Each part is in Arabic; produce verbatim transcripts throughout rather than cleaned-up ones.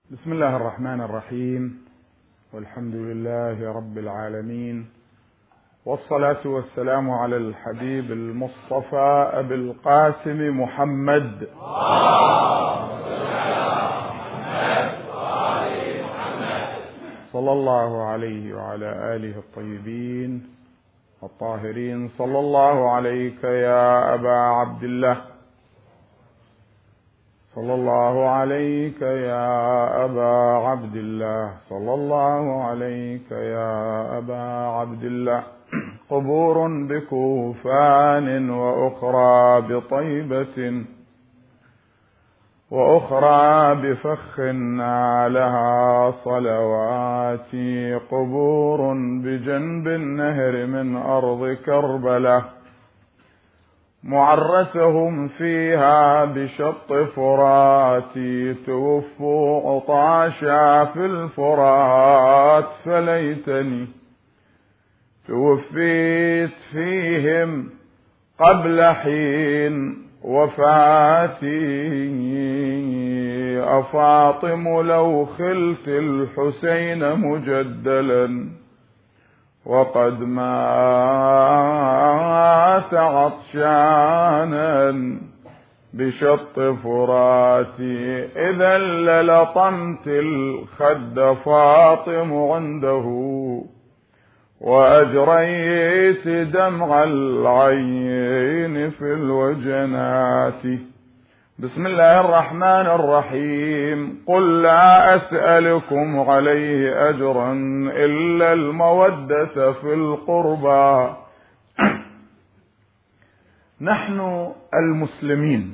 بسم الله الرحمن الرحيم، والحمد لله رب العالمين، والصلاة والسلام على الحبيب المصطفى أبي القاسم محمد صلى الله عليه وعلى آله الطيبين الطاهرين. صلى الله عليك يا أبا عبد الله، صلى الله عليك يا أبا عبد الله، صلى الله عليك يا أبا عبد الله. قبور بكوفان وأخرى بطيبة وأخرى بفخ علىها صلواتي، قبور بجنب النهر من أرض كربلة، معرسهم فيها بشط فراتي، توفوا عطاشا في الفرات، فليتني توفيت فيهم قبل حين وفاتي. أفاطم لو خلت الحسين مجدلا وقد مات عطشانا بشط فراتي، إذا للطمت الخد فاطم عنده وأجريت دمع العين في الوجنات. بسم الله الرحمن الرحيم. قل لا أسألكم عليه أجرا إلا المودة في القربى. نحن المسلمين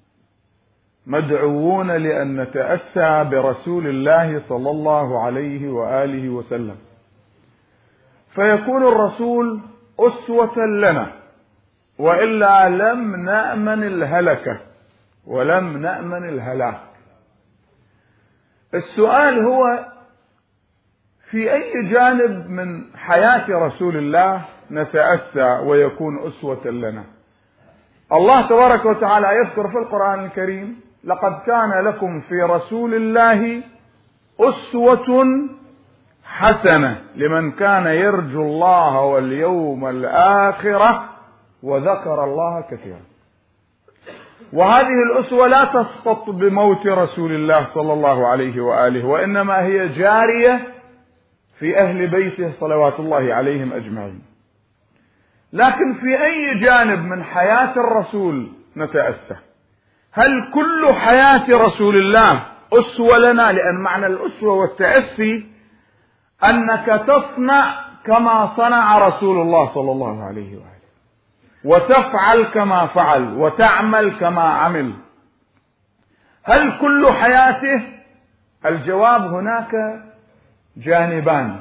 مدعوون لأن نتأسى برسول الله صلى الله عليه وآله وسلم، فيكون الرسول أسوة لنا، وإلا لم نأمن الهلكة ولم نأمن الهلاك. السؤال هو في أي جانب من حياة رسول الله نتأسى ويكون أسوة لنا؟ الله تبارك وتعالى يذكر في القرآن الكريم: لقد كان لكم في رسول الله أسوة حسنة لمن كان يرجو الله واليوم الآخرة وذكر الله كثيرا. وهذه الأسوة لا تسقط بموت رسول الله صلى الله عليه وآله، وإنما هي جارية في أهل بيته صلوات الله عليهم أجمعين. لكن في أي جانب من حياة الرسول نتأسى؟ هل كل حياة رسول الله أسوة لنا؟ لأن معنى الأسوة والتأسي أنك تصنع كما صنع رسول الله صلى الله عليه وآله، وتفعل كما فعل، وتعمل كما عمل. هل كل حياته؟ الجواب: هناك جانبان.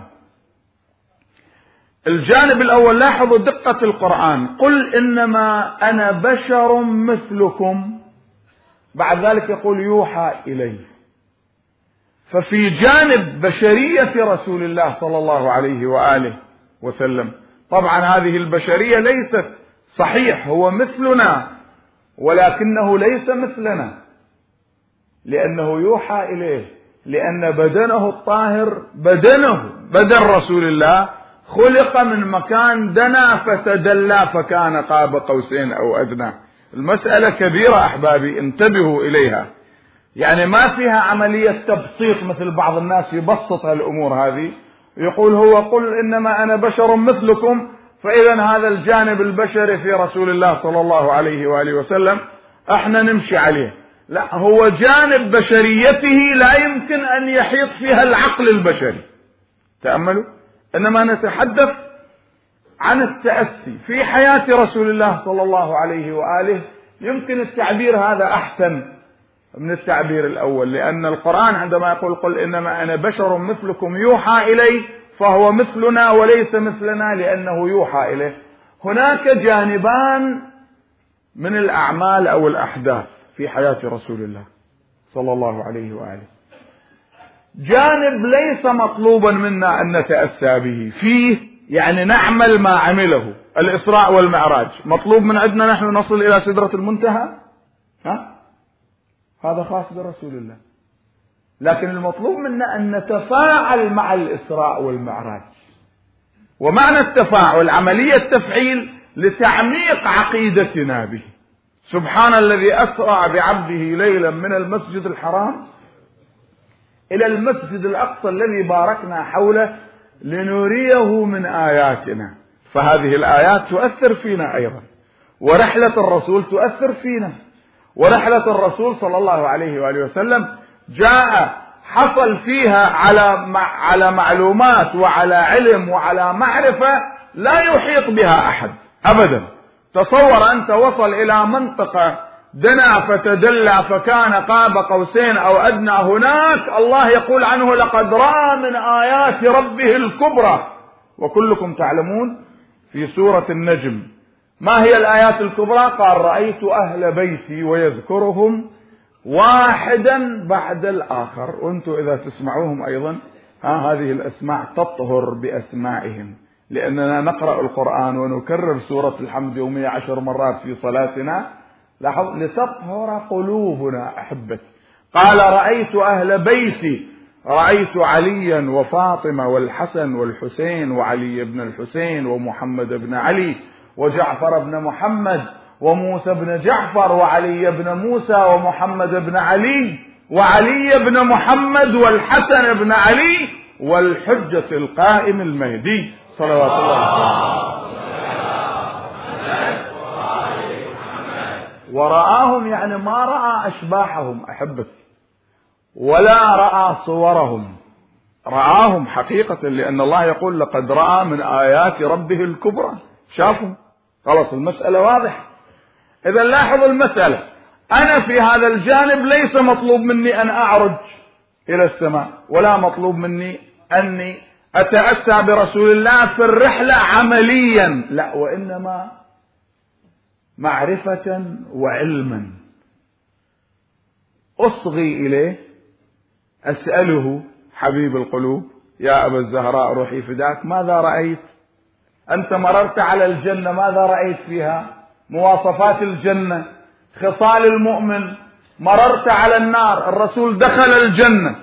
الجانب الأول، لاحظوا دقة القرآن: قل إنما أنا بشر مثلكم، بعد ذلك يقول يوحى إلي. ففي جانب بشرية رسول الله صلى الله عليه وآله وسلم، طبعا هذه البشرية ليست صحيح، هو مثلنا ولكنه ليس مثلنا، لأنه يوحى إليه، لأن بدنه الطاهر، بدنه بدن رسول الله خلق من مكان دنا فتدلى فكان قاب قوسين أو أدنى. المسألة كبيرة أحبابي، انتبهوا إليها، يعني ما فيها عملية تبسيط مثل بعض الناس يبسط الأمور هذه، يقول هو قل إنما أنا بشر مثلكم، فإذا هذا الجانب البشري في رسول الله صلى الله عليه وآله وسلم احنا نمشي عليه. لا، هو جانب بشريته لا يمكن أن يحيط فيها العقل البشري. تأملوا، إنما نتحدث عن التأسي في حياة رسول الله صلى الله عليه وآله. يمكن التعبير هذا أحسن من التعبير الأول، لأن القرآن عندما يقول قل إنما أنا بشر مثلكم يوحى إليه، فهو مثلنا وليس مثلنا لأنه يوحى إليه. هناك جانبان من الأعمال أو الأحداث في حياة رسول الله صلى الله عليه وآله. جانب ليس مطلوبا منا أن نتأسى به فيه، يعني نعمل ما عمله. الإسراء والمعراج مطلوب من عندنا نحن نصل إلى سدرة المنتهى؟ ها؟ هذا خاص برسول الله. لكن المطلوب منا أن نتفاعل مع الإسراء والمعراج. ومعنى التفاعل عملية تفعيل لتعميق عقيدتنا به. سبحان الذي أسرى بعبده ليلا من المسجد الحرام إلى المسجد الأقصى الذي باركنا حوله لنريه من آياتنا. فهذه الآيات تؤثر فينا أيضا، ورحلة الرسول تؤثر فينا. ورحلة الرسول صلى الله عليه وآله وسلم جاء حصل فيها على على معلومات وعلى علم وعلى معرفة لا يحيط بها أحد أبدا. تصور أنت وصل إلى منطقة دنا فتدلى فكان قاب قوسين أو أدنى، هناك الله يقول عنه لقد رأى من آيات ربه الكبرى. وكلكم تعلمون في سورة النجم ما هي الآيات الكبرى؟ قال رأيت أهل بيتي ويذكرهم واحدا بعد الآخر. وانتم إذا تسمعوهم أيضا ها هذه الأسماء تطهر بأسمائهم، لأننا نقرأ القرآن ونكرر سورة الحمد يومية عشر مرات في صلاتنا لاحظ لتطهر قلوبنا أحبتي. قال رأيت أهل بيتي، رأيت عليا وفاطمة والحسن والحسين وعلي بن الحسين ومحمد بن علي وجعفر بن محمد وموسى بن جعفر وعلي بن موسى ومحمد بن علي وعلي بن محمد والحسن بن علي والحجة القائم المهدي صلوات الله عليه. ورآهم يعني ما رأى أشباحهم أحبتي ولا رأى صورهم، رآهم حقيقة، لأن الله يقول لقد رأى من آيات ربه الكبرى. شافوا خلاص المسألة واضحة. إذا لاحظوا المسألة، أنا في هذا الجانب ليس مطلوب مني أن أعرج إلى السماء، ولا مطلوب مني أني أتأسى برسول الله في الرحلة عمليا، لا، وإنما معرفة وعلما أصغي إليه، أسأله حبيب القلوب يا أبا الزهراء روحي فداك ماذا رأيت؟ أنت مررت على الجنة ماذا رأيت فيها؟ مواصفات الجنة، خصال المؤمن. مررت على النار، الرسول دخل الجنة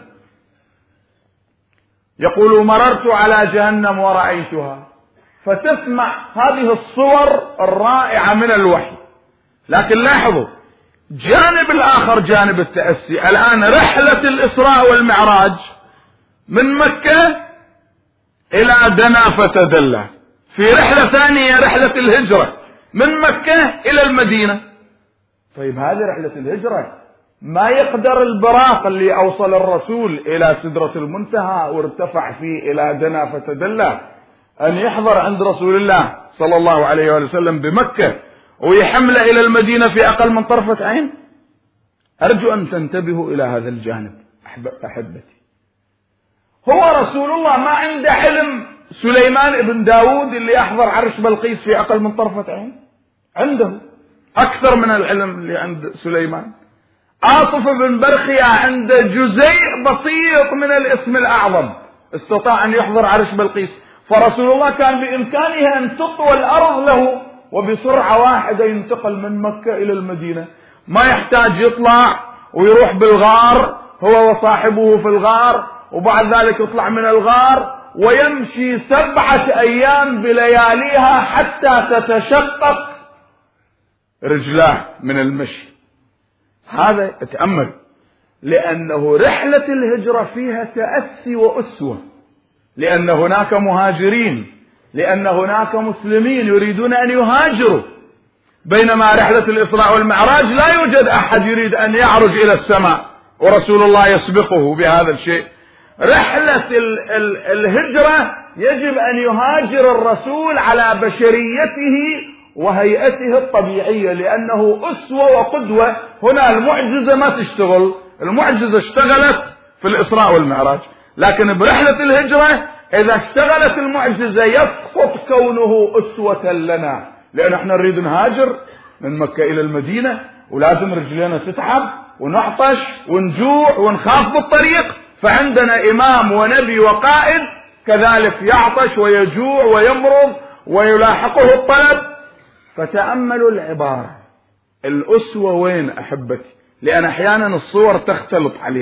يقول مررت على جهنم ورأيتها. فتسمع هذه الصور الرائعة من الوحي. لكن لاحظوا جانب الآخر جانب التأسي. الآن رحلة الإسراء والمعراج من مكة إلى دنا فتدلى. في رحلة ثانية رحلة الهجرة من مكة إلى المدينة. طيب هذه رحلة الهجرة ما يقدر البراق اللي أوصل الرسول إلى سدرة المنتهى وارتفع فيه إلى دنا فتدلى أن يحضر عند رسول الله صلى الله عليه وسلم بمكة ويحمل إلى المدينة في أقل من طرفة عين. أرجو أن تنتبهوا إلى هذا الجانب أحبتي. هو رسول الله ما عنده حلم سليمان بن داود اللي يحضر عرش بلقيس في أقل من طرفة عين، عنده أكثر من العلم اللي عند سليمان. عاطف بن برخيا عنده جزيء بسيط من الاسم الأعظم استطاع أن يحضر عرش بلقيس. فرسول الله كان بإمكانه أن تطوى الأرض له وبسرعة واحدة ينتقل من مكة إلى المدينة، ما يحتاج يطلع ويروح بالغار هو وصاحبه في الغار وبعد ذلك يطلع من الغار ويمشي سبعة أيام بلياليها حتى تتشقق رجلاه من المشي. هذا اتأمل، لأنه رحلة الهجرة فيها تأسي وأسوة، لأن هناك مهاجرين، لأن هناك مسلمين يريدون أن يهاجروا. بينما رحلة الإسراء والمعراج لا يوجد أحد يريد أن يعرج إلى السماء ورسول الله يسبقه بهذا الشيء. رحلة ال ال الهجرة يجب أن يهاجر الرسول على بشريته وهيئته الطبيعية، لأنه أسوة وقدوة. هنا المعجزة ما تشتغل، المعجزة اشتغلت في الإسراء والمعراج، لكن برحلة الهجرة إذا اشتغلت المعجزة يسقط كونه أسوة لنا، لأن احنا نريد نهاجر من مكة إلى المدينة ولازم رجلنا تتعب ونعطش ونجوع ونخاف بالطريق، فعندنا إمام ونبي وقائد كذلك يعطش ويجوع ويمرض ويلاحقه الطلب. فتأملوا العبارة، الأسوة وين أحبتي؟ لأن أحيانا الصور تختلط علينا.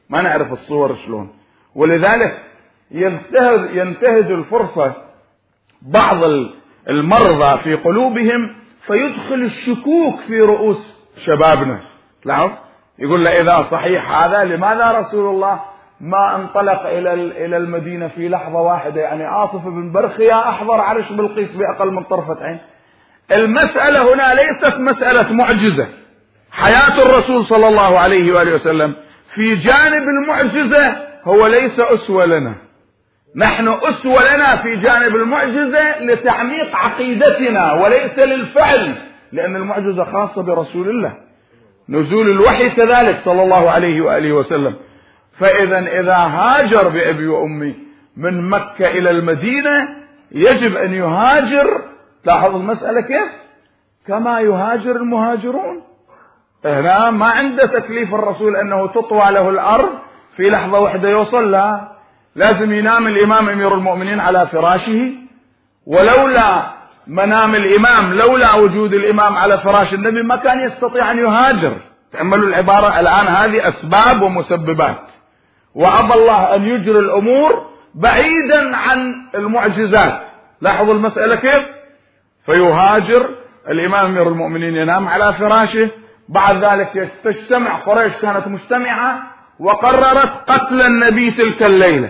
ما نعرف الصور شلون. ولذلك ينتهز, ينتهز الفرصة بعض المرضى في قلوبهم فيدخل الشكوك في رؤوس شبابنا. لاحظ يقول له إذا صحيح هذا لماذا رسول الله ما انطلق إلى إلى المدينة في لحظة واحدة؟ يعني عاصف بن برخيا أحضر عرش بلقيس بأقل من طرفة عين. المسألة هنا ليست مسألة معجزة. حياة الرسول صلى الله عليه وآله وسلم في جانب المعجزة هو ليس أسوة لنا، نحن أسوة لنا في جانب المعجزة لتعميق عقيدتنا وليس للفعل، لأن المعجزة خاصة برسول الله، نزول الوحي كذلك صلى الله عليه وآله وسلم. فإذا إذا هاجر بأبي وأمي من مكة إلى المدينة يجب أن يهاجر، لاحظ المسألة كيف؟ كما يهاجر المهاجرون. هنا ما عنده تكليف الرسول أنه تطوى له الأرض في لحظة واحدة يوصل، لا، لازم ينام الإمام أمير المؤمنين على فراشه، ولولا منام الإمام، لولا وجود الإمام على فراش النبي ما كان يستطيع أن يهاجر. تأملوا العبارة الآن، هذه أسباب ومسببات، وأبى الله أن يجري الأمور بعيدا عن المعجزات. لاحظوا المسألة كيف؟ فيهاجر الإمام أمير المؤمنين ينام على فراشه. بعد ذلك تجتمع قريش، كانت مجتمعة وقررت قتل النبي تلك الليلة،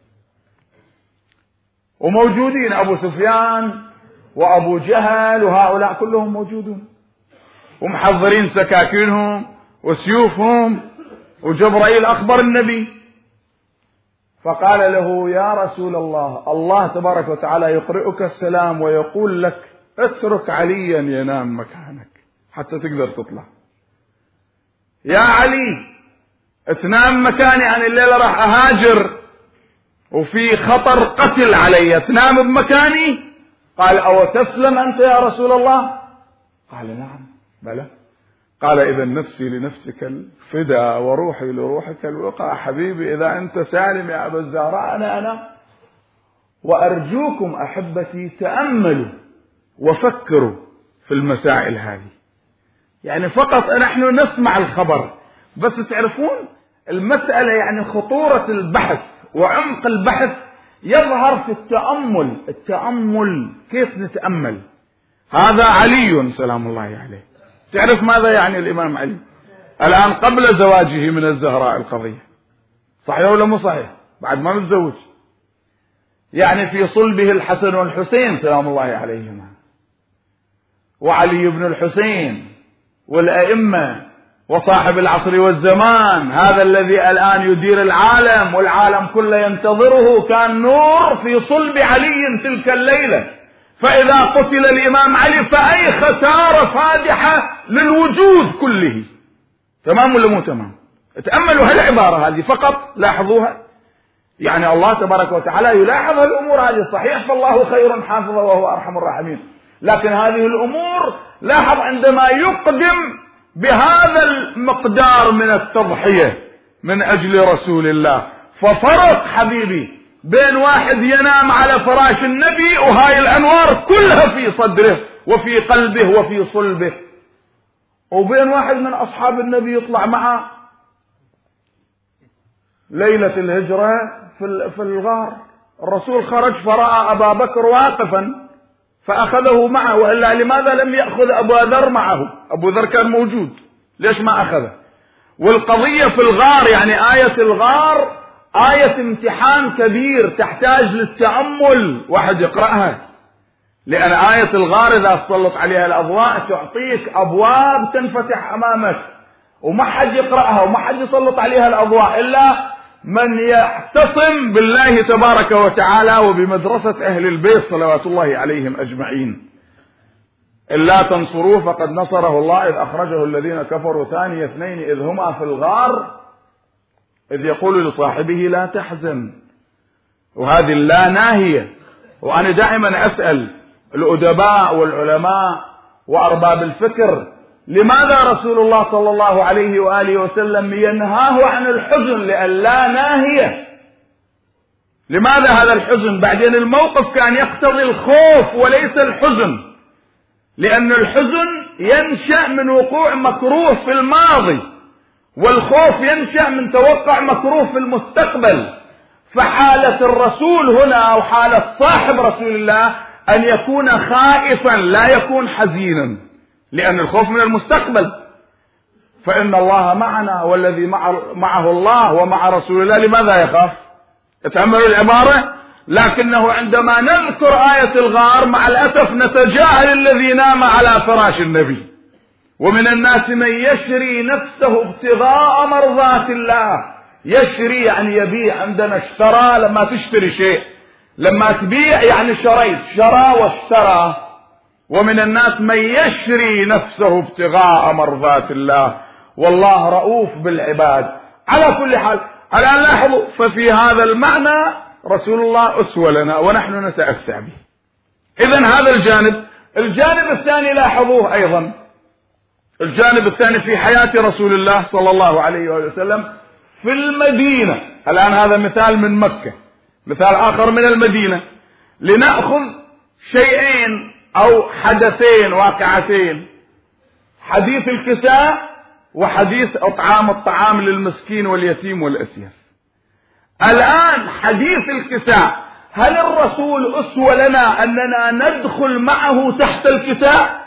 وموجودين أبو سفيان وأبو جهل وهؤلاء كلهم موجودون ومحضرين سكاكينهم وسيوفهم، وجبرائيل أخبر النبي فقال له يا رسول الله، الله تبارك وتعالى يقرئك السلام ويقول لك اترك عليا ينام مكانك حتى تقدر تطلع. يا علي تنام مكاني، أنا الليلة راح أهاجر وفي خطر قتل علي، تنام بمكاني؟ قال أو تسلم أنت يا رسول الله؟ قال نعم بلى. قال إذا نفسي لنفسك الفداء وروحي لروحك الوقى. حبيبي إذا أنت سالم يا أبا الزهراء أنا أنا وأرجوكم أحبتي تأملوا وفكروا في المسائل هذه. يعني فقط نحن نسمع الخبر بس تعرفون المسألة، يعني خطورة البحث وعمق البحث يظهر في التأمل. التأمل كيف نتأمل؟ هذا علي سلام الله عليه. تعرف ماذا يعني الإمام علي الآن قبل زواجه من الزهراء القضية؟ صحيح ولا مو صحيح؟ بعد ما متزوج، يعني في صلبه الحسن والحسين سلام الله عليهما، وعلي بن الحسين والأئمة وصاحب العصر والزمان، هذا الذي الآن يدير العالم والعالم كله ينتظره، كان نور في صلب علي تلك الليلة. فإذا قتل الإمام علي فأي خسارة فادحة للوجود كله. تمام ولا مو تمام؟ تأملوا هالعبارة هذه فقط، لاحظوها. يعني الله تبارك وتعالى يلاحظ الأمور هذه، صحيح فالله خير حافظا وهو أرحم الراحمين، لكن هذه الأمور لاحظ عندما يقدم بهذا المقدار من التضحية من أجل رسول الله، ففرق حبيبي بين واحد ينام على فراش النبي وهاي الأنوار كلها في صدره وفي قلبه وفي صلبه، وبين واحد من أصحاب النبي يطلع معه ليلة الهجرة في الغار. الرسول خرج فرأى أبا بكر واقفا فأخذه معه، وإلا لماذا لم يأخذ أبو ذر معه؟ أبو ذر كان موجود، ليش ما أخذه؟ والقضية في الغار، يعني آية الغار آية امتحان كبير تحتاج للتأمل، واحد يقرأها، لأن آية الغار إذا تسلط عليها الأضواء تعطيك أبواب تنفتح أمامك، وما حد يقرأها وما حد يسلط عليها الأضواء إلا من يعتصم بالله تبارك وتعالى وبمدرسة أهل البيت صلوات الله عليهم أجمعين. إلا تنصروه فقد نصره الله إذ أخرجه الذين كفروا ثاني اثنين إذ هما في الغار إذ يقول لصاحبه لا تحزن. وهذه اللا ناهية. وأنا دائما أسأل الأدباء والعلماء وأرباب الفكر، لماذا رسول الله صلى الله عليه وآله وسلم ينهاه عن الحزن؟ لأن لا ناهية. لماذا هذا الحزن؟ بعدين الموقف كان يقتضي الخوف وليس الحزن، لأن الحزن ينشأ من وقوع مكروه في الماضي، والخوف ينشأ من توقع مكروه في المستقبل. فحالة الرسول هنا أو حالة صاحب رسول الله أن يكون خائفا لا يكون حزينا، لأن الخوف من المستقبل. فإن الله معنا والذي معه الله ومع رسول الله لماذا يخاف؟ تأملوا العبارة. لكنه عندما نذكر آية الغار مع الأسف نتجاهل الذي نام على فراش النبي. ومن الناس من يشري نفسه ابتغاء مرضات الله. يشري يعني يبيع، عندنا اشترى لما تشتري شيء، لما تبيع يعني شريت، شرى واشترى. ومن الناس من يشري نفسه ابتغاء مرضات الله والله رؤوف بالعباد. على كل حال الآن لاحظوا، ففي هذا المعنى رسول الله أسوة لنا ونحن نتأسى به. إذن هذا الجانب. الجانب الثاني لاحظوه أيضا، الجانب الثاني في حياة رسول الله صلى الله عليه وسلم في المدينة. الآن هذا مثال من مكة، مثال آخر من المدينة، لنأخذ شيئين أو حدثين واقعتين، حديث الكساء وحديث إطعام الطعام للمسكين واليتيم والأسير. الآن حديث الكساء، هل الرسول أسوة لنا أننا ندخل معه تحت الكساء؟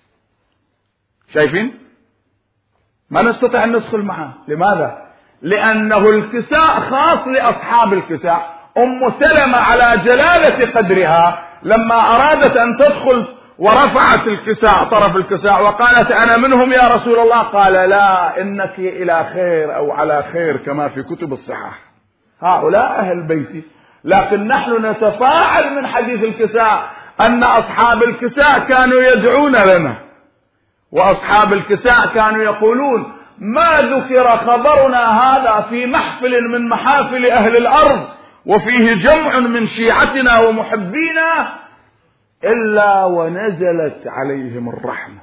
شايفين؟ ما نستطيع أن ندخل معه. لماذا؟ لأنه الكساء خاص لأصحاب الكساء. أم سلمة على جلالة قدرها لما أرادت أن تدخل ورفعت الكساء، طرف الكساء، وقالت أنا منهم يا رسول الله، قال لا، إنك إلى خير أو على خير كما في كتب الصحاح، هؤلاء أهل بيتي. لكن نحن نتفاعل من حديث الكساء أن أصحاب الكساء كانوا يدعون لنا، وأصحاب الكساء كانوا يقولون ما ذكر خبرنا هذا في محفل من محافل أهل الأرض وفيه جمع من شيعتنا ومحبينا إلا ونزلت عليهم الرحمة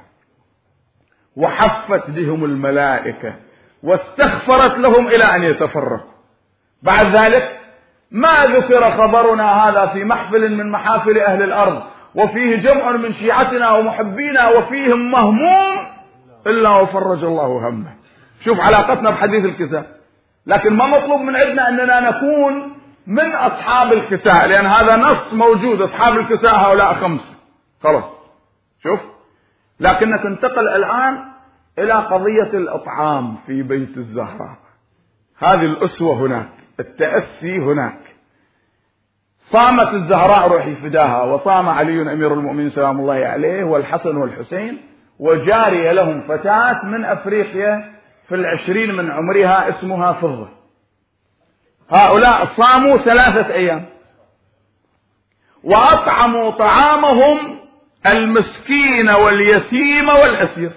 وحفت بهم الملائكة واستغفرت لهم إلى أن يتفرقوا. بعد ذلك ما ذكر خبرنا هذا في محفل من محافل أهل الأرض وفيه جمع من شيعتنا ومحبينا وفيهم مهموم إلا وفرج الله همه. شوف علاقتنا بحديث الكساء. لكن ما مطلوب من عندنا أننا نكون من أصحاب الكساء، لأن هذا نص موجود، أصحاب الكساء هؤلاء خمسة خلاص. شوف، لكنك انتقل الآن إلى قضية الإطعام في بيت الزهراء. هذه الأسوة هناك، التأسي هناك. صامت الزهراء روحي فداها، وصام علي أمير المؤمنين سلام الله عليه والحسن والحسين، وجارية لهم فتاة من أفريقيا في العشرين من عمرها اسمها فضة. هؤلاء صاموا ثلاثة أيام وأطعموا طعامهم المسكين واليتيم والأسير،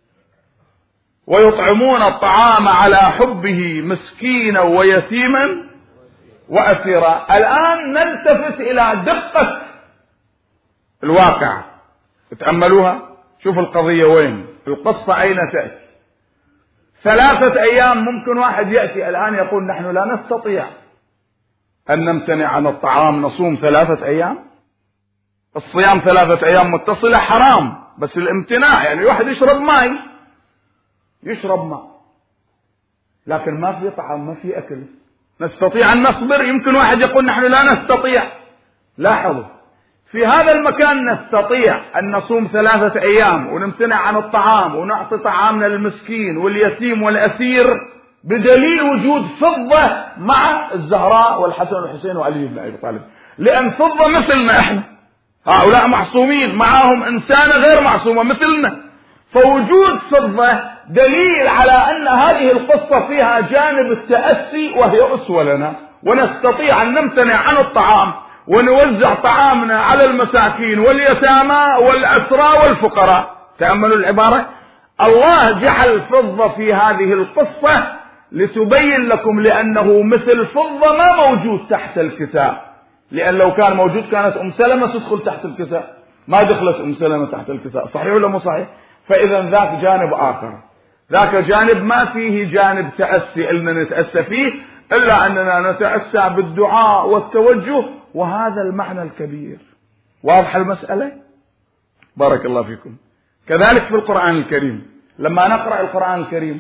ويطعمون الطعام على حبه مسكينا ويتيما وأسيرا. الآن نلتفت إلى دقة الواقع، تأملوها، شوف القضية وين، القصة أين تأتي. ثلاثة أيام ممكن واحد يأتي الآن يقول نحن لا نستطيع أن نمتنع عن الطعام، نصوم ثلاثة أيام. الصيام ثلاثة أيام متصلة حرام، بس الامتناع يعني واحد يشرب ماء، يشرب ماء، لكن ما في طعام، ما في أكل. نستطيع أن نصبر؟ يمكن واحد يقول نحن لا نستطيع. لاحظوا، في هذا المكان نستطيع أن نصوم ثلاثة أيام ونمتنع عن الطعام ونعطي طعامنا للمسكين واليتيم والأسير بدليل وجود فضة مع الزهراء والحسن والحسين وعلي بن أبي طالب، لأن فضة مثلنا إحنا، هؤلاء معصومين، معهم إنسانة غير معصومة مثلنا. فوجود فضة دليل على أن هذه القصة فيها جانب التأسي وهي أسوة لنا، ونستطيع أن نمتنع عن الطعام ونوزع طعامنا على المساكين واليتامى والأسرى والفقراء. تأملوا العبارة، الله جعل فضة في هذه القصة لتبين لكم لأنه مثل فضة ما موجود تحت الكساء، لأن لو كان موجود كانت أم سلمة تدخل تحت الكساء، ما دخلت أم سلمة تحت الكساء. صحيح ولا مو صحيح؟ فإذا ذاك جانب آخر، ذاك جانب ما فيه جانب تأسي إلنا نتأسى فيه، إلا أننا نتأسى بالدعاء والتوجه، وهذا المعنى الكبير. واضح المسألة؟ بارك الله فيكم. كذلك في القرآن الكريم، لما نقرأ القرآن الكريم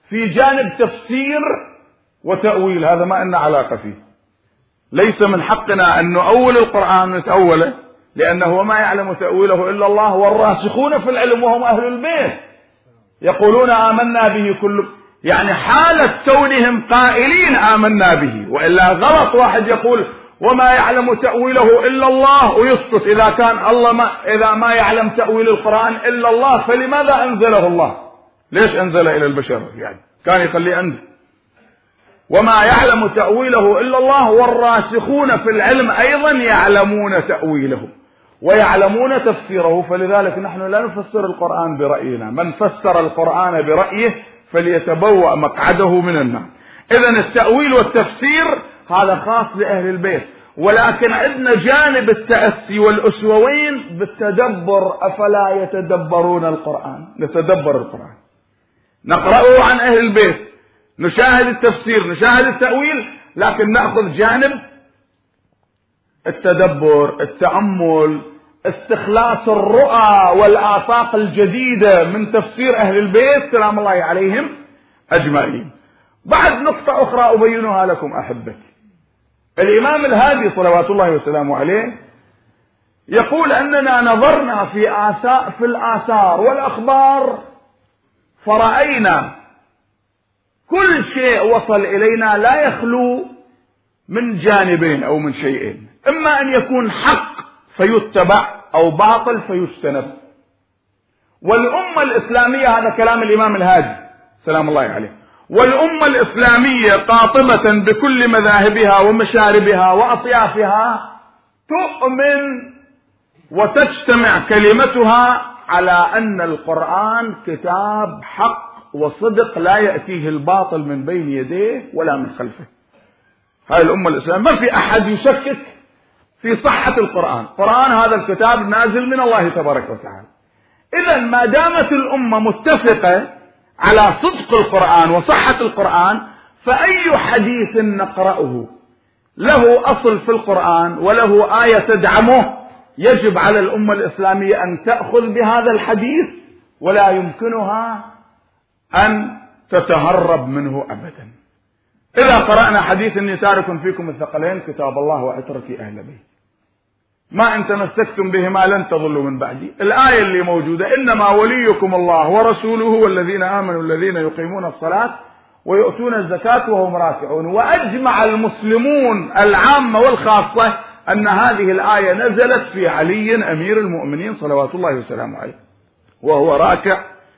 في جانب تفسير وتأويل، هذا ما لنا علاقة فيه. ليس من حقنا أن نؤول القرآن نتأوله، لأنه وما يعلم تأويله إلا الله والراسخون في العلم وهم أهل البيت يقولون آمنا به كل، يعني حالة كونهم قائلين آمنا به، وإلا غلط واحد يقول وما يعلم تأويله إلا الله ويسكت. إذا كان الله ما إذا ما يعلم تأويل القرآن إلا الله فلماذا أنزله الله؟ ليش أنزل إلى البشر؟ يعني كان يخليه عنده. وما يعلم تأويله إلا الله والراسخون في العلم أيضا يعلمون تأويله ويعلمون تفسيره. فلذلك نحن لا نفسر القرآن برأينا، من فسر القرآن برأيه فليتبوأ مقعده من النار. إذن التأويل والتفسير هذا خاص لأهل البيت، ولكن عندنا جانب التأسي والأسووين بالتدبر. أفلا يتدبرون القرآن؟ نتدبر القرآن، نقرأه عن أهل البيت، نشاهد التفسير، نشاهد التأويل، لكن نأخذ جانب التدبر، التأمل، استخلاص الرؤى والآفاق الجديدة من تفسير أهل البيت سلام الله عليهم أجمعين. بعد نقطة أخرى أبينها لكم أحبتي. الإمام الهادي صلوات الله وسلامه عليه يقول أننا نظرنا في آثار في الآثار والأخبار فرأينا كل شيء وصل إلينا لا يخلو من جانبين أو من شيئين، إما أن يكون حق فيتبع أو باطل فيجتنب. والأمة الإسلامية، هذا كلام الإمام الهادي سلام الله عليه، والأمة الإسلامية قاطبة بكل مذاهبها ومشاربها وأطيافها تؤمن وتجتمع كلمتها على أن القرآن كتاب حق وصدق لا يأتيه الباطل من بين يديه ولا من خلفه. هاي الأمة الإسلامية ما في أحد يشكك في صحة القرآن. القرآن هذا الكتاب نازل من الله تبارك وتعالى. إذن ما دامت الأمة متفقة على صدق القرآن وصحة القرآن، فأي حديث نقرأه له أصل في القرآن وله آية تدعمه يجب على الأمة الإسلامية أن تأخذ بهذا الحديث ولا يمكنها أن تتهرب منه أبدا. إذا قرأنا حديث إني تارك فيكم الثقلين كتاب الله وعترتي أهل بيت ما إن تمسكتم بهما لن تضلوا من بعدي. الآية اللي موجودة إنما وليكم الله ورسوله والذين آمنوا الذين يقيمون الصلاة ويؤتون الزكاة وهم راكعون. وأجمع المسلمون العامة والخاصة أن هذه الآية نزلت في علي أمير المؤمنين صلوات الله وسلامه عليه وهو راكع،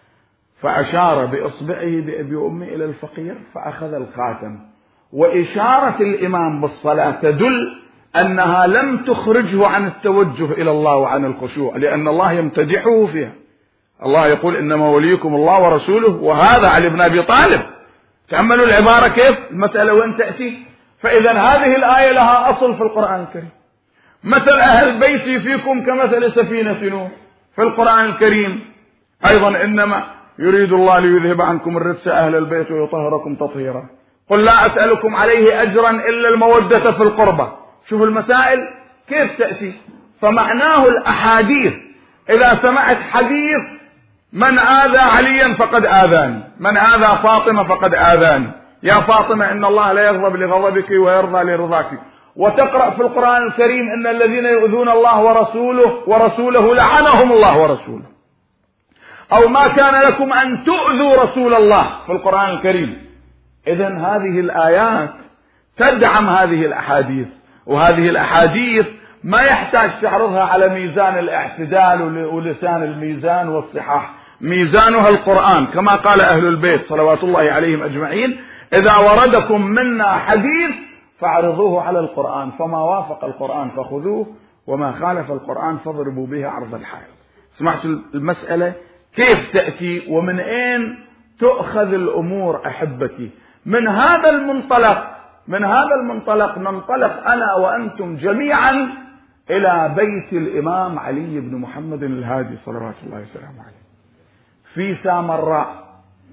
فأشار بإصبعه بأبي أمي إلى الفقير فأخذ الخاتم. وإشارة الإمام بالصلاة تدل أنها لم تخرجه عن التوجه إلى الله وعن الخشوع، لأن الله يمتدحه فيها. الله يقول إنما وليكم الله ورسوله، وهذا علي بن أبي طالب. تأملوا العبارة كيف المسألة وين تأتي. فإذا هذه الآية لها أصل في القرآن الكريم. مثل أهل بيتي فيكم كمثل سفينة نوح في القرآن الكريم أيضا، إنما يريد الله ليذهب عنكم الرجس أهل البيت ويطهركم تطهيرا. قل لا أسألكم عليه أجرا إلا المودة في القربى. شوفوا المسائل كيف تأتي. فمعناه الأحاديث، إذا سمعت حديث من آذى عليا فقد آذاني، من آذى فاطمة فقد آذاني، يا فاطمة إن الله لا يغضب لغضبك ويرضى لرضاك، وتقرأ في القرآن الكريم إن الذين يؤذون الله ورسوله ورسوله لعنهم الله ورسوله، أو ما كان لكم أن تؤذوا رسول الله في القرآن الكريم. إذن هذه الآيات تدعم هذه الأحاديث، وهذه الأحاديث ما يحتاج تعرضها على ميزان الاعتدال ولسان الميزان والصحاح، ميزانها القرآن كما قال أهل البيت صلوات الله عليهم أجمعين: إذا وردكم منا حديث فاعرضوه على القرآن، فما وافق القرآن فخذوه وما خالف القرآن فاضربوا به عرض الحائط. سمعت المسألة كيف تأتي ومن أين تؤخذ الأمور أحبتي؟ من هذا المنطلق، من هذا المنطلق ننطلق أنا وأنتم جميعا إلى بيت الإمام علي بن محمد الهادي صلوات الله وسلامه عليه في سامراء،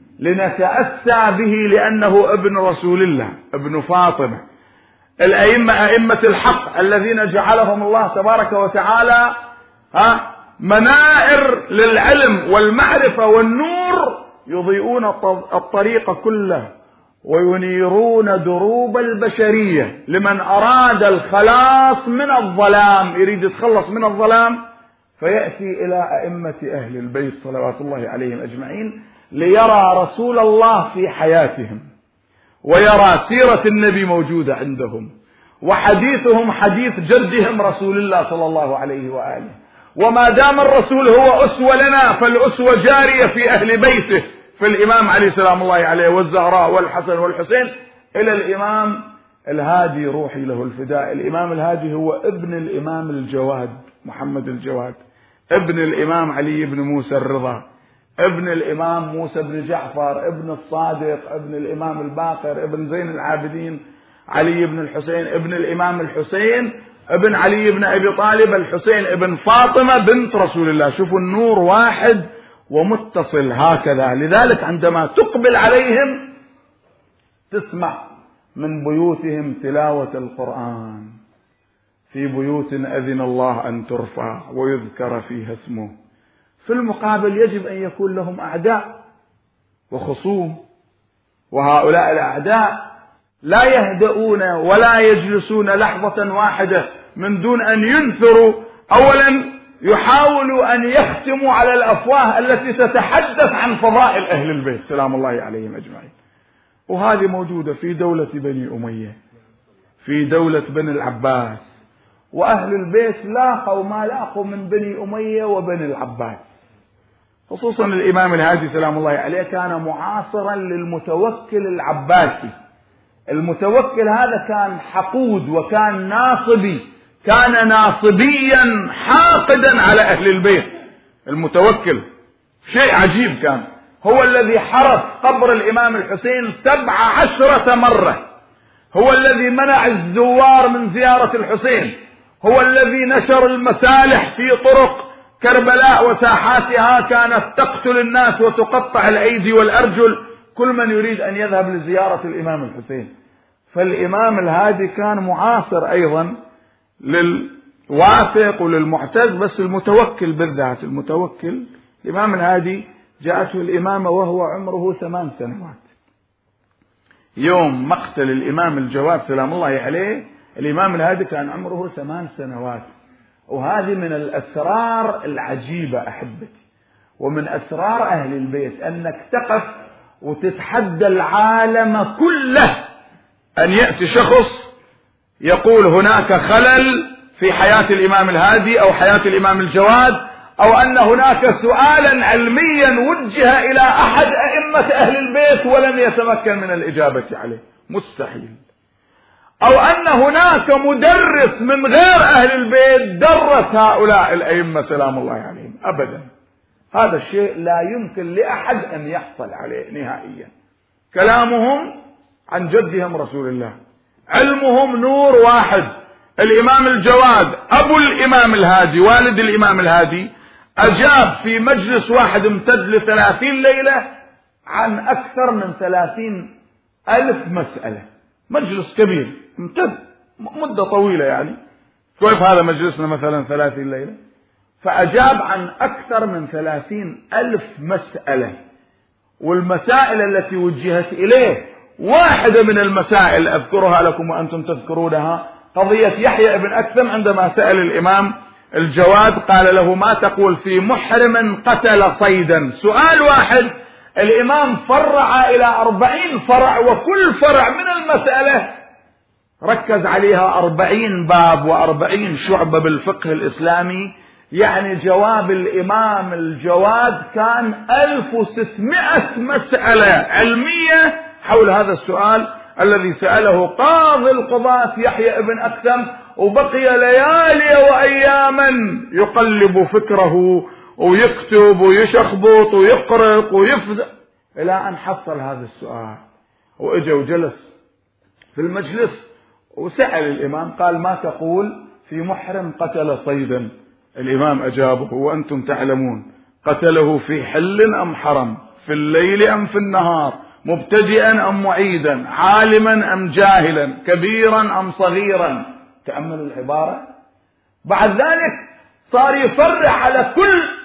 لنتأسى به لأنه ابن رسول الله ابن فاطمة. الأئمة أئمة الحق الذين جعلهم الله تبارك وتعالى ها منائر للعلم والمعرفة والنور يضيئون الطريق كله وينيرون دروب البشرية لمن أراد الخلاص من الظلام، يريد يتخلص من الظلام فيأتي إلى أئمة أهل البيت صلوات الله عليهم أجمعين ليرى رسول الله في حياتهم، ويرى سيرة النبي موجودة عندهم، وحديثهم حديث جدهم رسول الله صلى الله عليه وآله. وما دام الرسول هو أسوة لنا فالأسوة جارية في أهل بيته، في الإمام علي سلام الله عليه والزهراء والحسن والحسين إلى الإمام الهادي روحي له الفداء. الإمام الهادي هو ابن الإمام الجواد محمد الجواد، ابن الإمام علي بن موسى الرضا، ابن الإمام موسى بن جعفر، ابن الصادق، ابن الإمام الباقر، ابن زين العابدين علي بن الحسين، ابن الإمام الحسين، ابن علي بن أبي طالب الحسين، ابن فاطمة بنت رسول الله. شوفوا النور واحد ومتصل هكذا. لذلك عندما تقبل عليهم تسمع من بيوتهم تلاوة القرآن، في بيوت أذن الله أن ترفع ويذكر فيها اسمه. في المقابل يجب أن يكون لهم أعداء وخصوم، وهؤلاء الأعداء لا يهدؤون ولا يجلسون لحظة واحدة من دون أن ينثروا. أولا يحاولوا أن يختموا على الأفواه التي تتحدث عن فضائل أهل البيت سلام الله عليهم أجمعين، وهذه موجودة في دولة بني أمية، في دولة بني العباس، وأهل البيت لاقوا ما لاقوا من بني أمية وبني العباس. خصوصا الإمام الهادي سلام الله عليه كان معاصرا للمتوكل العباسي. المتوكل هذا كان حقود وكان ناصبي، كان ناصبيا حاقدا على أهل البيت. المتوكل شيء عجيب، كان هو الذي حرس قبر الإمام الحسين سبع عشرة مرة، هو الذي منع الزوار من زيارة الحسين، هو الذي نشر المسالح في طرق كربلاء وساحاتها، كانت تقتل الناس وتقطع الأيدي والأرجل كل من يريد أن يذهب لزيارة الإمام الحسين. فالإمام الهادي كان معاصر أيضا للواثق وللمعتز، بس المتوكل بالذات، المتوكل الإمام الهادي جاءته الإمامة وهو عمره ثمان سنوات. يوم مقتل الإمام الجواد سلام الله عليه الإمام الهادي كان عمره ثمان سنوات. وهذه من الأسرار العجيبة أحبتي، ومن أسرار أهل البيت، أنك تقف وتتحدى العالم كله أن يأتي شخص يقول هناك خلل في حياة الإمام الهادي أو حياة الإمام الجواد، أو أن هناك سؤالا علميا وجه إلى أحد أئمة أهل البيت ولم يتمكن من الإجابة عليه، مستحيل. أو أن هناك مدرس من غير أهل البيت درس هؤلاء الأئمة سلام الله عليهم، أبدا. هذا الشيء لا يمكن لأحد أن يحصل عليه نهائيا. كلامهم عن جدهم رسول الله، علمهم نور واحد. الإمام الجواد أبو الإمام الهادي والد الإمام الهادي أجاب في مجلس واحد امتد لثلاثين ليلة عن أكثر من ثلاثين ألف مسألة، مجلس كبير امتد مدة طويلة يعني. كيف هذا مجلسنا مثلا ثلاثين ليلة؟ فأجاب عن أكثر من ثلاثين ألف مسألة، والمسائل التي وجهت إليه واحدة من المسائل أذكرها لكم وأنتم تذكرونها، قضية يحيى بن أكثم عندما سأل الإمام الجواد قال له ما تقول في محرم قتل صيدا؟ سؤال واحد الإمام فرع إلى أربعين فرع، وكل فرع من المسألة ركز عليها أربعين باب وأربعين شعبة بالفقه الإسلامي. يعني جواب الإمام الجواد كان ألف وستمائة مسألة علمية حول هذا السؤال الذي سأله قاضي القضاة يحيى بن أكثم، وبقي ليالي وأياما يقلب فكره ويكتب ويشخبط ويقرق ويفزع إلى أن حصل هذا السؤال. وإجا وجلس في المجلس وسأل الإمام قال ما تقول في محرم قتل صيدا؟ الإمام أجابه وأنتم تعلمون قتله في حل أم حرم، في الليل أم في النهار، مبتدئا أم معيدا، عالما أم جاهلا، كبيرا أم صغيرا. تأملوا العبارة. بعد ذلك صار يفرع على كل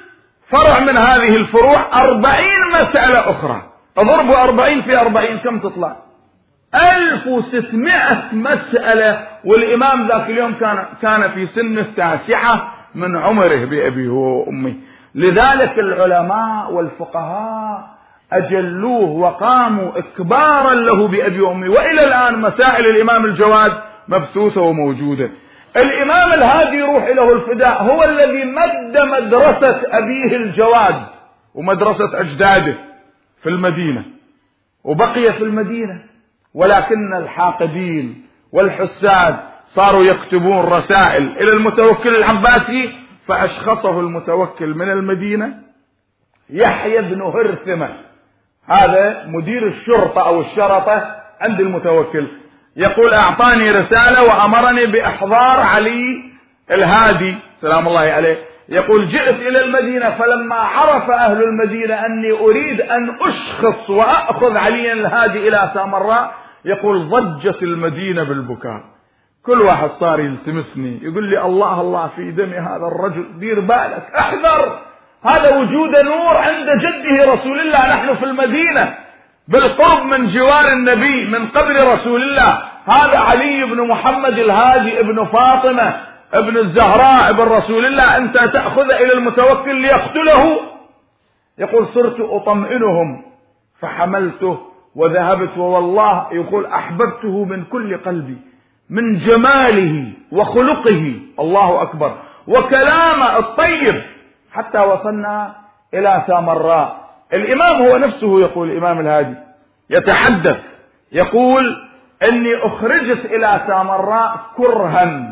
فرع من هذه الفروع أربعين مسألة أخرى، اضربوا أربعين في أربعين كم تطلع؟ ألف وستمائة مسألة. والإمام ذاك اليوم كان كان في سن التاسعة من عمره بأبيه وأمه. لذلك العلماء والفقهاء أجلوه وقاموا إكبارا له بأبي وأمي، وإلى الآن مسائل الإمام الجواد مبثوثة وموجودة. الإمام الهادي روح له الفداء هو الذي مد مدرسة أبيه الجواد ومدرسة أجداده في المدينة، وبقي في المدينة، ولكن الحاقدين والحساد صاروا يكتبون رسائل إلى المتوكل العباسي، فأشخصه المتوكل من المدينة يحيى بن هرثمة، هذا مدير الشرطة أو الشرطة عند المتوكل، يقول أعطاني رسالة وأمرني بإحضار علي الهادي سلام الله عليه. يقول جئت إلى المدينة، فلما عرف أهل المدينة أني أريد أن أشخص وأخذ علي الهادي إلى سامراء، يقول ضجت المدينة بالبكاء، كل واحد صار يلتمسني يقول لي الله الله في دم هذا الرجل، دير بالك احذر، هذا وجود نور عند جده رسول الله، نحن في المدينة بالقرب من جوار النبي من قبر رسول الله، هذا علي بن محمد الهادي ابن فاطمة ابن الزهراء ابن رسول الله، أنت تأخذ إلى المتوكل ليقتله. يقول صرت أطمئنهم فحملته وذهبت، والله يقول أحببته من كل قلبي من جماله وخلقه الله أكبر وكلامه الطيب، حتى وصلنا إلى سامراء. الإمام هو نفسه يقول الإمام الهادي يتحدث يقول إني أخرجت إلى سامراء كرها،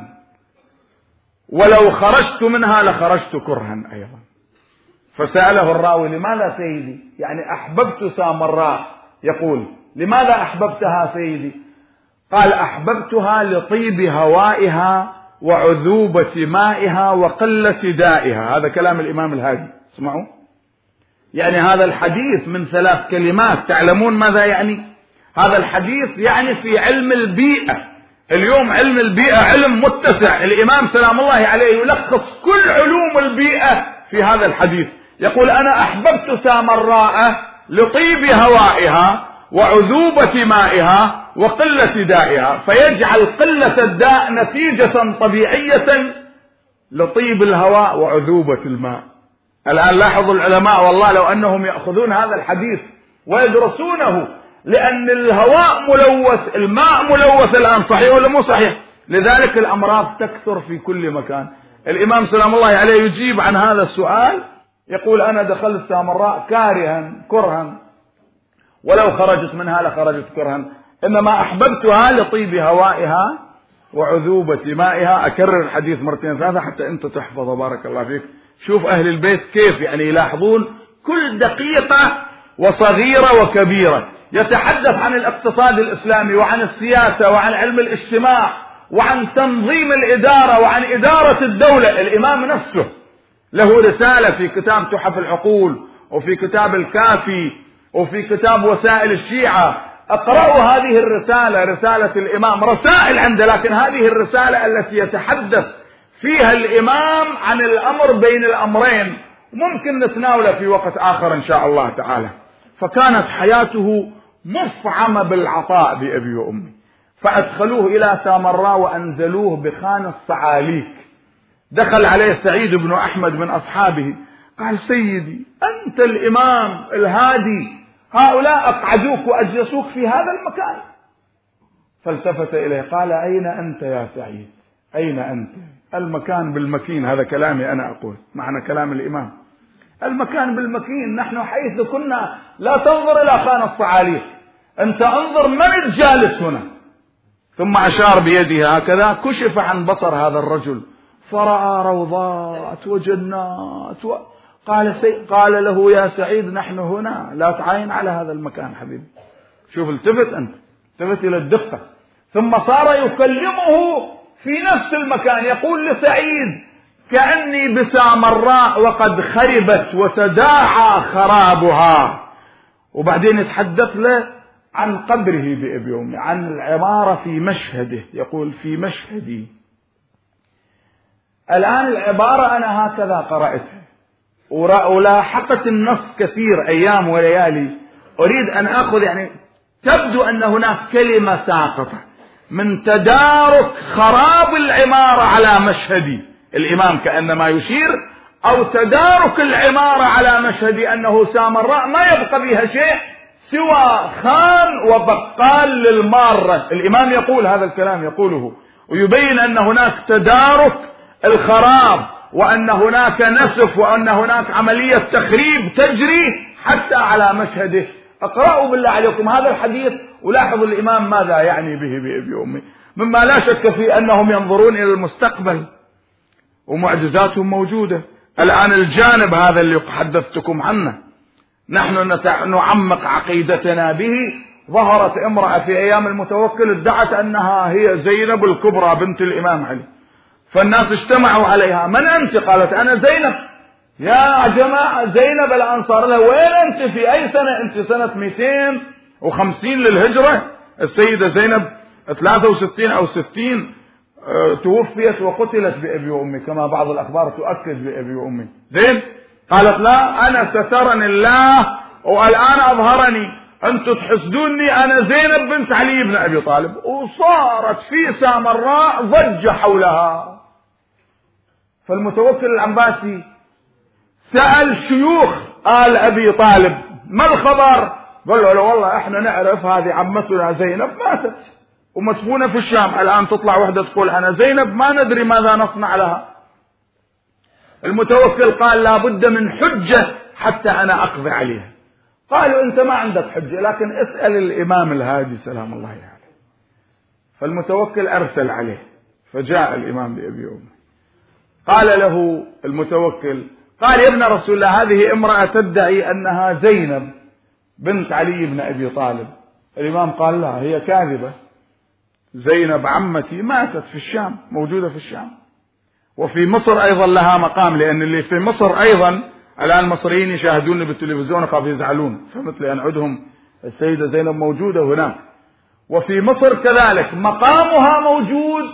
ولو خرجت منها لخرجت كرها أيضا. فسأله الراوي لماذا سيدي؟ يعني أحببت سامراء، يقول لماذا أحببتها سيدي؟ قال أحببتها لطيب هوائها وعذوبة مائها وقلة دائها. هذا كلام الإمام الهادي، اسمعوا، يعني هذا الحديث من ثلاث كلمات، تعلمون ماذا يعني؟ هذا الحديث يعني في علم البيئة، اليوم علم البيئة علم متسع، الإمام سلام الله عليه يلخص كل علوم البيئة في هذا الحديث. يقول أنا أحببت سامراء لطيب هوائها وعذوبة مائها وقلة دائها، فيجعل قلة الداء نتيجة طبيعية لطيب الهواء وعذوبة الماء. الآن لاحظوا العلماء والله لو أنهم يأخذون هذا الحديث ويدرسونه، لأن الهواء ملوث، الماء ملوث الآن، صحيح ولا مو صحيح؟ لذلك الأمراض تكثر في كل مكان. الإمام سلام الله عليه يجيب عن هذا السؤال، يقول أنا دخلت سامراء كارها كرها، ولو خرجت منها لخرجت كرها، إنما أحببتها لطيب هوائها وعذوبة مائها. أكرر الحديث مرتين ثلاثة حتى أنت تحفظه بارك الله فيك. شوف أهل البيت كيف يعني يلاحظون كل دقيقة وصغيرة وكبيرة. يتحدث عن الاقتصاد الإسلامي وعن السياسة وعن علم الاجتماع وعن تنظيم الإدارة وعن إدارة الدولة. الإمام نفسه له رسالة في كتاب تحف العقول وفي كتاب الكافي وفي كتاب وسائل الشيعة. اقرأوا هذه الرسالة، رسالة الإمام، رسائل عنده، لكن هذه الرسالة التي يتحدث فيها الإمام عن الأمر بين الأمرين، ممكن نتناوله في وقت آخر إن شاء الله تعالى. فكانت حياته مفعمة بالعطاء بأبي وأمي، فأدخلوه إلى سامراء وأنزلوه بخان الصعاليك. دخل عليه سعيد بن أحمد من أصحابه، قال سيدي أنت الإمام الهادي، هؤلاء أقعدوك وأجلسوك في هذا المكان. فالتفت إليه قال أين أنت يا سعيد؟ أين أنت؟ المكان بالمكين، هذا كلامي أنا أقول، معنى كلام الإمام، المكان بالمكين، نحن حيث كنا لا تنظر إلى خان الصعاليك، أنت انظر من الجالس هنا. ثم أشار بيده هكذا، كشف عن بصر هذا الرجل فرأى روضات وجنات و... قال, سي... قال له يا سعيد نحن هنا، لا تعاين على هذا المكان حبيبي. شوف التفت أنت، التفت إلى الدقة. ثم صار يكلمه في نفس المكان، يقول لسعيد كأني بسامراء وقد خربت وتداعى خرابها. وبعدين يتحدث له عن قبره بأبي وأمي، عن العمارة في مشهده، يقول في مشهدي. الآن العبارة أنا هكذا قرأتها، ولاحقت النص كثير أيام وليالي، أريد أن أخذ يعني تبدو أن هناك كلمة ساقطة من تدارك خراب العمارة على مشهد الإمام كأنما يشير، أو تدارك العمارة على مشهد أنه سامراء ما يبقى بها شيء سوى خان وبقال للمارة. الإمام يقول هذا الكلام يقوله ويبين أن هناك تدارك الخراب، وأن هناك نسف، وأن هناك عملية تخريب تجري حتى على مشهده. اقرأوا بالله عليكم هذا الحديث ولاحظوا الإمام ماذا يعني به بأبي أمي، مما لا شك في أنهم ينظرون إلى المستقبل ومعجزاتهم موجودة. الآن الجانب هذا اللي حدثتكم عنه نحن نعمق عقيدتنا به. ظهرت امرأة في أيام المتوكل ادعت أنها هي زينب الكبرى بنت الإمام علي، فالناس اجتمعوا عليها. من أنت؟ قالت أنا زينب. يا جماعة زينب الأنصار لها وين أنت؟ في أي سنة أنت؟ سنة مئتين وخمسين للهجرة. السيدة زينب ثلاثة وستين أو ستين توفيت وقتلت بأبي وأمي كما بعض الأخبار تؤكد بأبي وأمي. زين؟ قالت لا أنا سترني الله والآن أظهرني، أنتم تحسدوني أنا زينب بنت علي بن أبي طالب. وصارت في سامراء ضجة حولها. فالمتوكل العنباسي سأل شيوخ آل أبي طالب ما الخبر؟ قالوا له والله احنا نعرف هذه عمتنا زينب ماتت ومدفونة في الشام، الآن تطلع وحدة تقول أنا زينب ما ندري ماذا نصنع لها. المتوكل قال لا بد من حجة حتى أنا أقضي عليها. قالوا أنت ما عندك حجة لكن اسأل الإمام الهادي سلام الله عليه. يعني. فالمتوكل أرسل عليه فجاء الإمام بأبي أمي. قال له المتوكل قال يا ابن رسول الله هذه امرأة تدعي أنها زينب بنت علي بن أبي طالب. الإمام قال لا هي كاذبة، زينب عمتي ماتت في الشام، موجودة في الشام، وفي مصر أيضا لها مقام، لأن اللي في مصر أيضا الآن المصريين يشاهدوني بالتلفزيون خاف يزعلون، فمثل أن عدهم السيدة زينب موجودة هناك. وفي مصر كذلك مقامها موجود،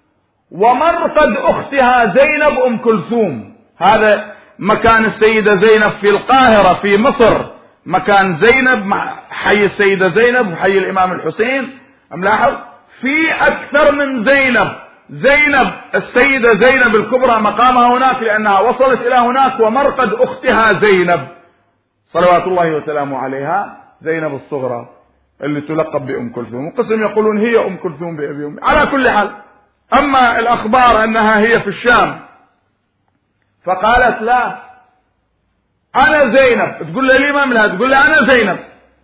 ومرقد أختها زينب أم كلثوم. هذا مكان السيدة زينب في القاهرة في مصر، مكان زينب مع حي السيدة زينب وحي الإمام الحسين. ملاحظ في أكثر من زينب. زينب السيدة زينب الكبرى مقامها هناك لأنها وصلت إلى هناك، ومرقد أختها زينب صلوات الله وسلامه عليها زينب الصغرى اللي تلقب بأم كلثوم، وقسم يقولون هي أم كلثوم بأبي أمي. على كل حال أما الأخبار أنها هي في الشام، فقالت لا أنا زينب. تقول له الإمام الهادي تقول له أنا زينب.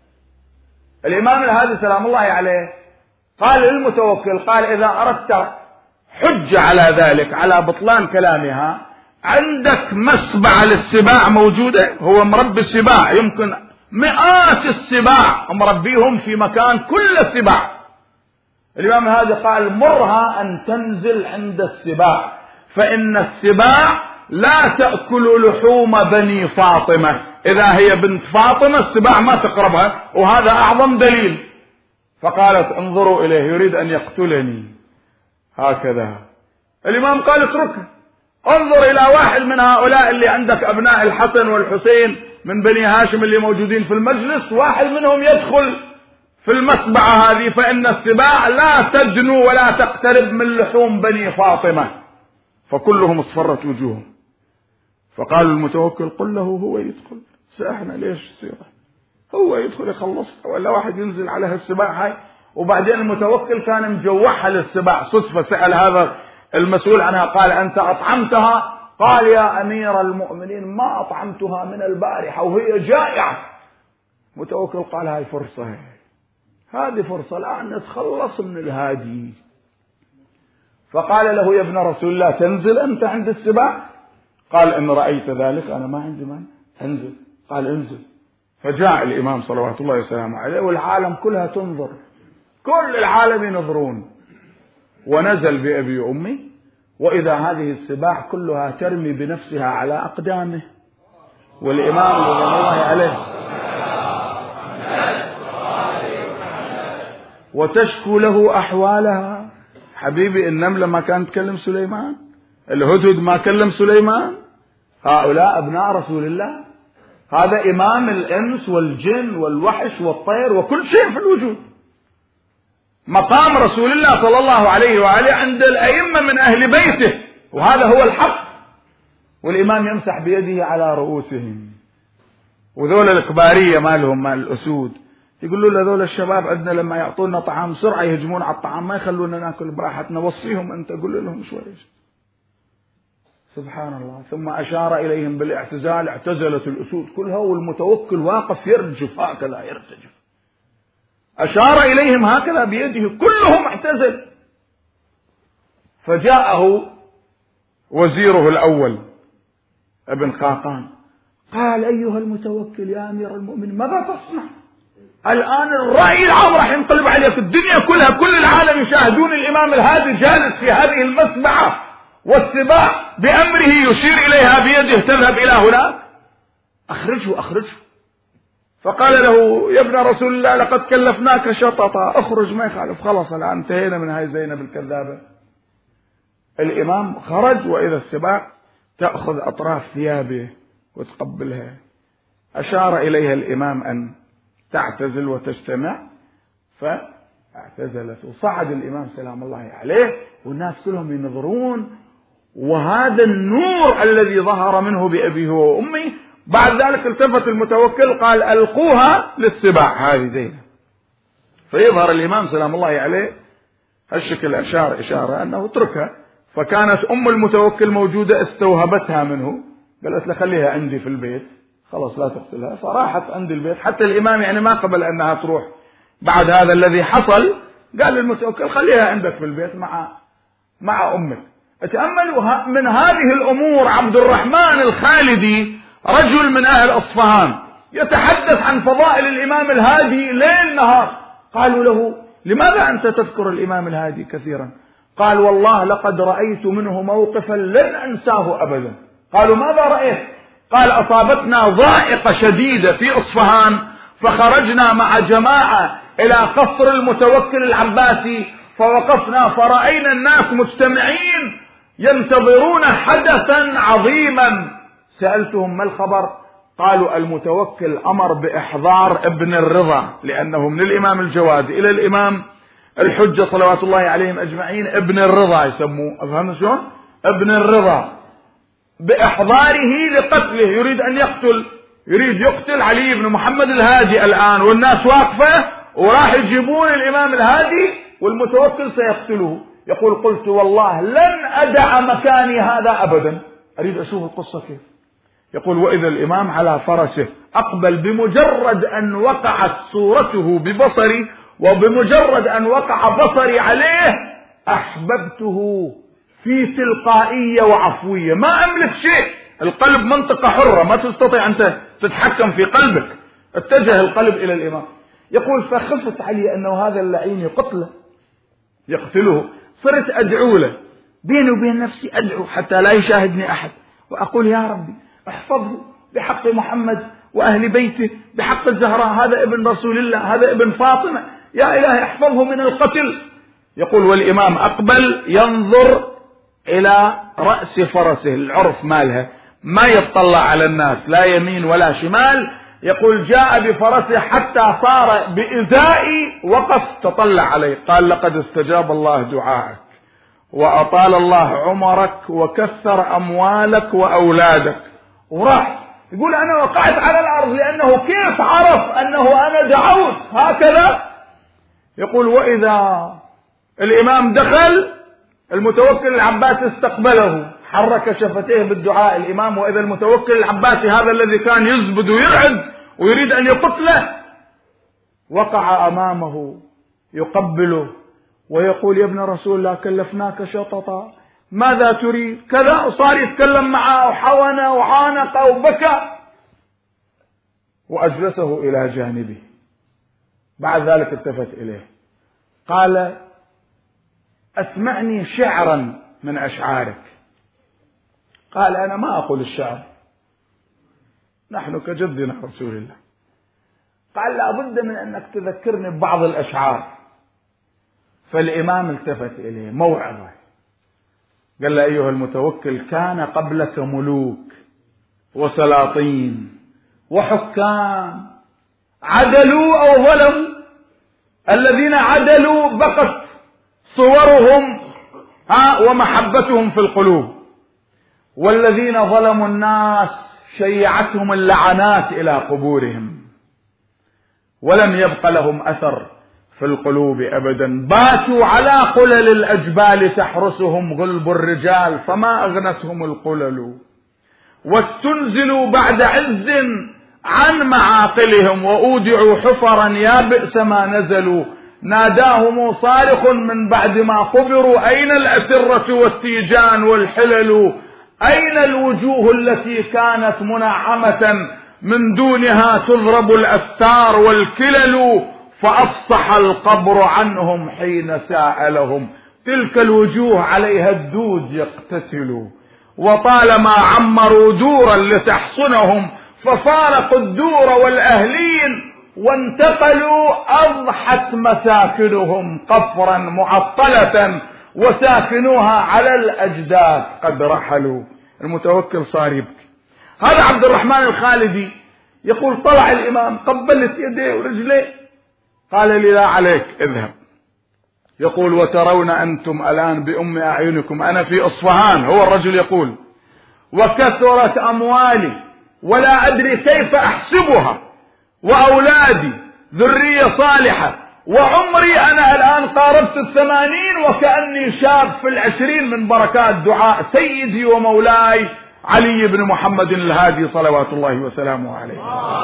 الإمام الهادي سلام الله عليه قال للمتوكل قال إذا أردت حجة على ذلك على بطلان كلامها عندك مسبع للسباع موجودة، هو مربي السباع يمكن مئات السباع مربيهم في مكان كل السباع. الإمام الهادي قال مرها أن تنزل عند السباع، فإن السباع لا تأكل لحوم بني فاطمة، إذا هي بنت فاطمة السباع ما تقربها، وهذا أعظم دليل. فقالت انظروا إليه يريد أن يقتلني هكذا. الإمام قال اتركه، انظر إلى واحد من هؤلاء اللي عندك أبناء الحسن والحسين من بني هاشم اللي موجودين في المجلس، واحد منهم يدخل في المسبعة هذه، فإن السباع لا تدنو ولا تقترب من لحوم بني فاطمة. فكلهم اصفرت وجوههم. فقال المتوكل قل له هو يدخل، سأحنا ليش سيره هو يدخل يخلصها، ولا واحد ينزل عليها السباع هاي. وبعدين المتوكل كان مجوحها للسباع صدفة، سأل هذا المسؤول عنها قال أنت أطعمتها؟ قال يا أمير المؤمنين ما أطعمتها من البارحة وهي جائعة. متوكل قال هاي فرصة، هاي هذه فرصة الآن نتخلص من الهادي. فقال له يا ابن رسول الله تنزل أنت عند السباع؟ قال إن رأيت ذلك أنا ما عندي مانع انزل. قال انزل. فجاء الإمام صلوات الله وسلامه عليه والعالم كلها تنظر، كل العالم ينظرون، ونزل بأبي أمي، وإذا هذه السباع كلها ترمي بنفسها على أقدامه، والإمام رضي الله عليه وتشكو له أحوالها. حبيبي النملة ما كانت تكلم سليمان، الهدهد ما كلم سليمان، هؤلاء أبناء رسول الله، هذا إمام الإنس والجن والوحش والطير وكل شيء في الوجود. مقام رسول الله صلى الله عليه وآله عند الأئمة من أهل بيته، وهذا هو الحق. والإمام يمسح بيده على رؤوسهم، وذول الكبارية مالهم مال الأسود يقولوا له ذول الشباب عندنا لما يعطونا طعام سرعة يهجمون على الطعام ما يخلونا ناكل براحتنا، وصيهم أنت قول لهم شوي. سبحان الله. ثم أشار إليهم بالاعتزال، اعتزلت الأسود كلها والمتوكل واقف يرجف هكذا يرتجف. أشار إليهم هكذا بيده كلهم اعتزل. فجاءه وزيره الأول ابن خاقان قال أيها المتوكل يا أمير المؤمنين ماذا تصنع؟ الآن الرأي العام راح ينقلب عليك، الدنيا كلها كل العالم يشاهدون الإمام الهادي جالس في هذه المسبعة والسباع بأمره يشير إليها بيده تذهب إلى هناك، أخرجه أخرجه. فقال له يا ابن رسول الله لقد كلفناك شططا، اخرج ما يخالف، خلاص الآن انتهينا من هاي زينب الكذابة. الإمام خرج وإذا السباع تأخذ أطراف ثيابه وتقبلها. أشار إليها الإمام أن تعتزل وتجتمع، فاعتزلت. وصعد الإمام سلام الله عليه والناس كلهم ينظرون، وهذا النور الذي ظهر منه بأبيه وأمي. بعد ذلك التفت المتوكل قال ألقوها للسباع هذه زينب. فيظهر الإمام سلام الله عليه هالشكل، أشار إشارة أنه اتركها. فكانت أم المتوكل موجودة استوهبتها منه، قالت له خليها عندي في البيت خلاص لا تقتلها. فراحت عند البيت، حتى الإمام يعني ما قبل أنها تروح بعد هذا الذي حصل، قال للمتوكل خليها عندك في البيت مع مع أمك. تأملوا من هذه الأمور عبد الرحمن الخالدي رجل من أهل أصفهان يتحدث عن فضائل الإمام الهادي ليل نهار. قالوا له لماذا أنت تذكر الإمام الهادي كثيرا؟ قال والله لقد رأيت منه موقفا لن أنساه أبدا. قالوا ماذا رأيت؟ قال أصابتنا ضائقة شديدة في أصفهان، فخرجنا مع جماعة إلى قصر المتوكل العباسي، فوقفنا فرأينا الناس مجتمعين ينتظرون حدثا عظيما. سألتهم ما الخبر؟ قالوا المتوكل أمر بإحضار ابن الرضا، لأنه من الإمام الجواد إلى الإمام الحجة صلوات الله عليهم أجمعين ابن الرضا يسموه، أفهم شلون؟ ابن الرضا، بإحضاره لقتله. يريد أن يقتل، يريد يقتل علي بن محمد الهادي الآن، والناس واقفة وراح يجيبون الإمام الهادي والمتوكل سيقتله. يقول قلت والله لن أدع مكاني هذا أبدا، أريد أشوف القصة كيف. يقول وإذا الإمام على فرسه أقبل، بمجرد أن وقعت صورته ببصري وبمجرد أن وقع بصري عليه أحببته في تلقائية وعفوية، ما أملك شيء. القلب منطقة حرة ما تستطيع أن تتحكم في قلبك. اتجه القلب إلى الإمام. يقول فخفت علي أنه هذا اللعين يقتله يقتله، صرت أدعو له بيني وبين نفسي، أدعو حتى لا يشاهدني أحد، وأقول يا ربي احفظه بحق محمد وأهل بيته، بحق الزهراء، هذا ابن رسول الله، هذا ابن فاطمة، يا إلهي احفظه من القتل. يقول والإمام أقبل ينظر إلى رأس فرسه، العرف مالها ما يطلع على الناس لا يمين ولا شمال. يقول جاء بفرسه حتى صار بإزائي، وقف تطلع عليه قال لقد استجاب الله دعاءك وأطال الله عمرك وكثر أموالك وأولادك، وراح. يقول أنا وقعت على الأرض لأنه كيف عرف أنه أنا دعوت هكذا. يقول وإذا الإمام دخل المتوكل العباسي استقبله، حرك شفتيه بالدعاء الإمام، وإذا المتوكل العباسي هذا الذي كان يزبد ويرعد ويريد أن يقتله وقع أمامه يقبله ويقول يا ابن رسول الله كلفناك شططا، ماذا تريد كذا. وصار يتكلم معه وحون وعانق وبكى، وأجلسه إلى جانبه. بعد ذلك التفت إليه قال أسمعني شعرا من أشعارك. قال أنا ما أقول الشعر، نحن كجدنا رسول الله. قال لا بد من أنك تذكرني ببعض الأشعار. فالإمام التفت إليه موعظة، قال له أيها المتوكل كان قبلك ملوك وسلاطين وحكام عدلوا أو ظلموا. الذين عدلوا بقت صورهم ها ومحبتهم في القلوب، والذين ظلموا الناس شيعتهم اللعنات إلى قبورهم ولم يبق لهم أثر في القلوب أبدا. باتوا على قلل الأجبال تحرسهم غلب الرجال فما أغنتهم القلل، واستنزلوا بعد عز عن معاقلهم وأودعوا حفرا يا بئس ما نزلوا. ناداهم صارخ من بعد ما قبروا أين الأسرة والتيجان والحلل، أين الوجوه التي كانت منعمة من دونها تضرب الأستار والكلل، فأفصح القبر عنهم حين ساءلهم تلك الوجوه عليها الدود يقتتل. وطالما عمروا دورا لتحصنهم ففارقوا الدور والأهلين وانتقلوا أضحت مساكنهم قفرا معطلة وساكنوها على الأجداث قد رحلوا. المتوكل صار يبكي. هذا عبد الرحمن الخالدي يقول طلع الإمام قبلت يديه ورجليه قال لي لا عليك اذهب. يقول وترون أنتم الآن بأم أعينكم أنا في أصفهان، هو الرجل يقول، وكثرت أموالي ولا أدري كيف أحسبها، وأولادي ذرية صالحة، وعمري أنا الآن قاربت الثمانين وكأني شاب في العشرين من بركات دعاء سيدي ومولاي علي بن محمد الهادي صلوات الله وسلامه عليه.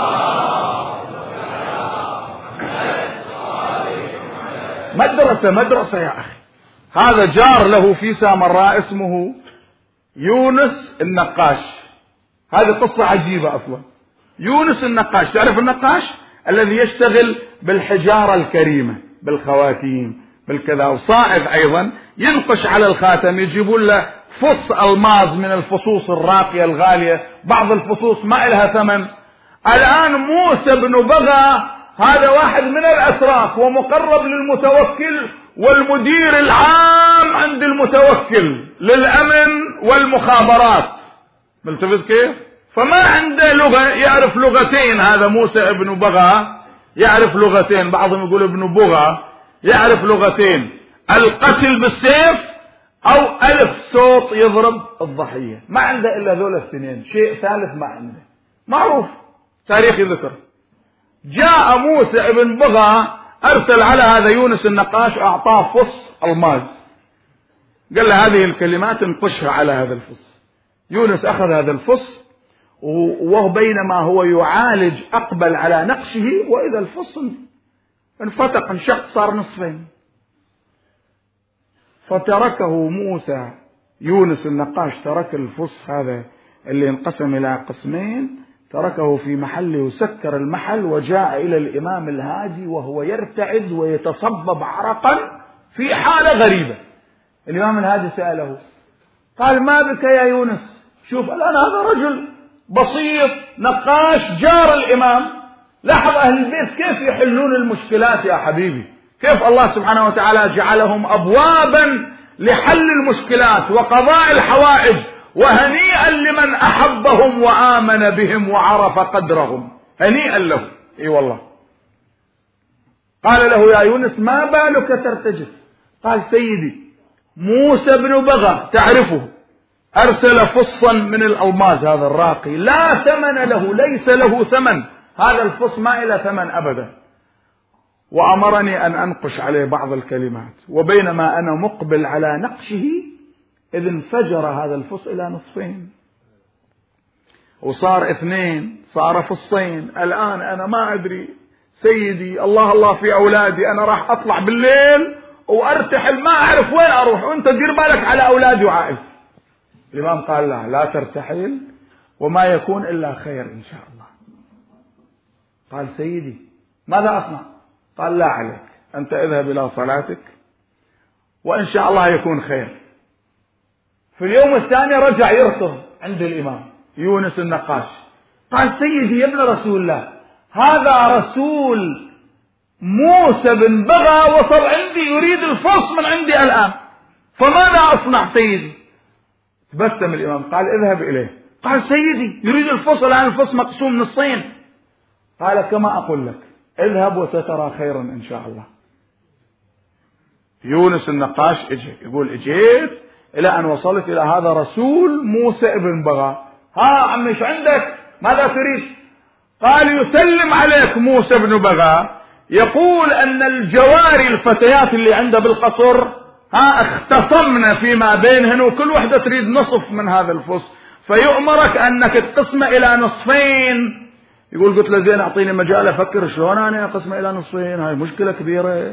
مدرسة مدرسة يا أخي. هذا جار له في سامراء اسمه يونس النقاش. هذه قصة عجيبة أصلا. يونس النقاش، تعرف النقاش الذي يشتغل بالحجارة الكريمة بالخواتيم بالكذا، وصائغ أيضا ينقش على الخاتم، يجيبون له فص ألماظ من الفصوص الراقية الغالية، بعض الفصوص ما إلها ثمن. الآن موسى بن بغى هذا واحد من الأتراك ومقرب للمتوكل والمدير العام عند المتوكل للأمن والمخابرات، ملتفت كيف؟ فما عنده لغة، يعرف لغتين. هذا موسى ابن بغى يعرف لغتين، بعضهم يقول ابن بغى يعرف لغتين، القتل بالسيف أو ألف صوت يضرب الضحية. ما عنده إلا ذول الاثنين، شيء ثالث ما عنده معروف تاريخ ذكر. جاء موسى ابن بغى أرسل على هذا يونس النقاش، أعطاه فص ألماس، قال له هذه الكلمات انقشها على هذا الفص. يونس أخذ هذا الفص وهو بينما هو يعالج أقبل على نقشه وإذا الفص انفتق انشق صار نصفين. فتركه موسى يونس النقاش، ترك الفص هذا اللي انقسم إلى قسمين، تركه في محله وسكر المحل وجاء إلى الإمام الهادي وهو يرتعد ويتصبب عرقا في حالة غريبة. الإمام الهادي سأله قال ما بك يا يونس؟ شوف الآن هذا رجل بسيط نقاش جار الإمام، لاحظ أهل البيت كيف يحلون المشكلات يا حبيبي، كيف الله سبحانه وتعالى جعلهم أبوابا لحل المشكلات وقضاء الحوائج، وهنيئا لمن أحبهم وآمن بهم وعرف قدرهم، هنيئا له. اي والله. قال له يا يونس ما بالك ترتجف؟ قال سيدي موسى بن بغى تعرفه أرسل فصا من الألماس هذا الراقي لا ثمن له، ليس له ثمن، هذا الفص ما إلى ثمن أبدا، وأمرني أن أنقش عليه بعض الكلمات، وبينما أنا مقبل على نقشه إذ انفجر هذا الفص إلى نصفين وصار اثنين، صار فصين. الآن أنا ما أدري سيدي، الله الله في أولادي، أنا راح أطلع بالليل وأرتحل ما أعرف وين أروح، وأنت دير بالك على أولادي وعائلتي. الإمام قال لا لا ترتحل وما يكون إلا خير إن شاء الله. قال سيدي ماذا أصنع؟ قال لا عليك، أنت اذهب إلى صلاتك وإن شاء الله يكون خير. في اليوم الثاني رجع يركض عند الإمام يونس النقاش، قال سيدي يا ابن رسول الله هذا رسول موسى بن بغى وصل عندي يريد الفص من عندي الآن، فماذا أصنع سيدي؟ تبسم الإمام قال اذهب إليه. قال سيدي يريد الفصل، الآن الفصل مقسوم نصين. قال كما أقول لك اذهب وسترى خيرا إن شاء الله. يونس النقاش اجي يقول اجيت إلى أن وصلت إلى هذا رسول موسى ابن بغى. ها عمي ايش عندك؟ ماذا تريد؟ قال يسلم عليك موسى ابن بغى، يقول أن الجواري الفتيات اللي عنده بالقصر ها اختصمنا فيما بينهن، وكل واحدة تريد نصف من هذا الفصل، فيؤمرك أنك تقسمه إلى نصفين. يقول قلت له زين أعطيني مجال أفكر شلون أنا أقسمه إلى نصفين، هاي مشكلة كبيرة.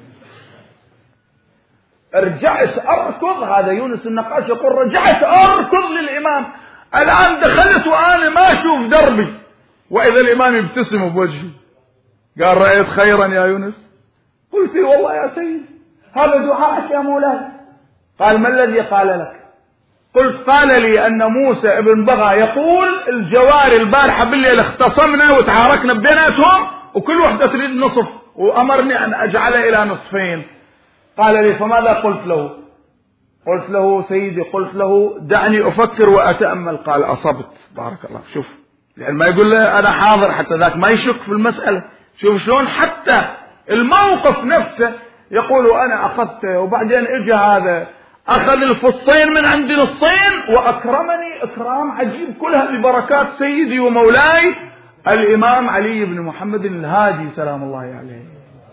رجعت أركض، هذا يونس النقاش يقول رجعت أركض للإمام، الآن دخلت وأنا ما أشوف دربي وإذا الإمام يبتسم بوجهي. قال رأيت خيرا يا يونس؟ قلت والله يا سيد هذا دعاءك يا مولاي. قال ما الذي قال لك؟ قلت قال لي أن موسى ابن بغى يقول الجواري البارحة بالليل اختصمنا وتعاركنا بيناتهم وكل واحدة تريد نصف، وأمرني أن أجعله إلى نصفين. قال لي فماذا قلت له؟ قلت له سيدي قلت له دعني أفكر وأتأمل. قال أصبت، بارك الله. شوف يعني ما يقول له أنا حاضر، حتى ذاك ما يشك في المسألة. شوف شلون حتى الموقف نفسه يقول أنا أخذته، وبعدين إجا هذا أخذ الفصين من عندي نصين وأكرمني إكرام عجيب، كلها ببركات سيدي ومولاي الإمام علي بن محمد الهادي سلام الله عليه.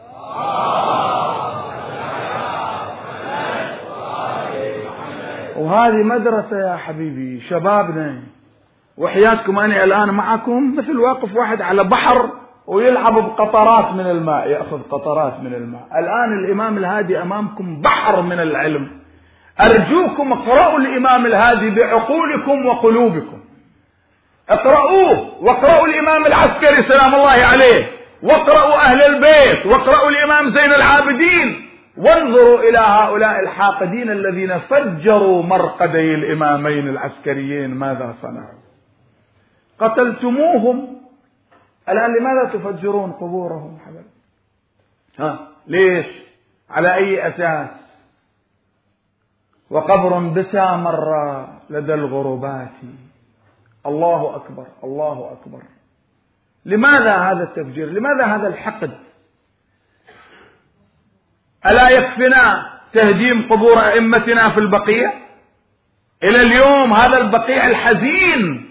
وهذه مدرسة يا حبيبي شبابنا، وحياتكم أنا الآن معكم مثل واقف واحد على بحر ويلعب بقطرات من الماء، يأخذ قطرات من الماء. الآن الإمام الهادي أمامكم بحر من العلم، أرجوكم اقرأوا الإمام الهادي بعقولكم وقلوبكم، اقرأوه واقرأوا الإمام العسكري سلام الله عليه، واقرأوا أهل البيت، واقرأوا الإمام زين العابدين، وانظروا إلى هؤلاء الحاقدين الذين فجروا مرقدي الإمامين العسكريين ماذا صنعوا. قتلتموهم، الآن لماذا تفجرون قبورهم حبيبي؟ ها ليش؟ على أي أساس؟ وقبر بسا مر لدى الغربات. الله أكبر الله أكبر. لماذا هذا التفجير؟ لماذا هذا الحقد؟ ألا يكفنا تهديم قبور أئمتنا في البقيع؟ إلى اليوم هذا البقيع الحزين،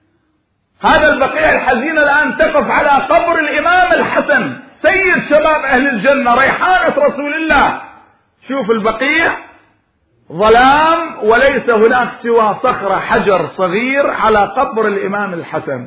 هذا البقيع الحزين الآن تقف على قبر الإمام الحسن سيد شباب أهل الجنة ريحانة رسول الله. شوف البقيع ظلام وليس هناك سوى صخرة حجر صغير على قبر الإمام الحسن،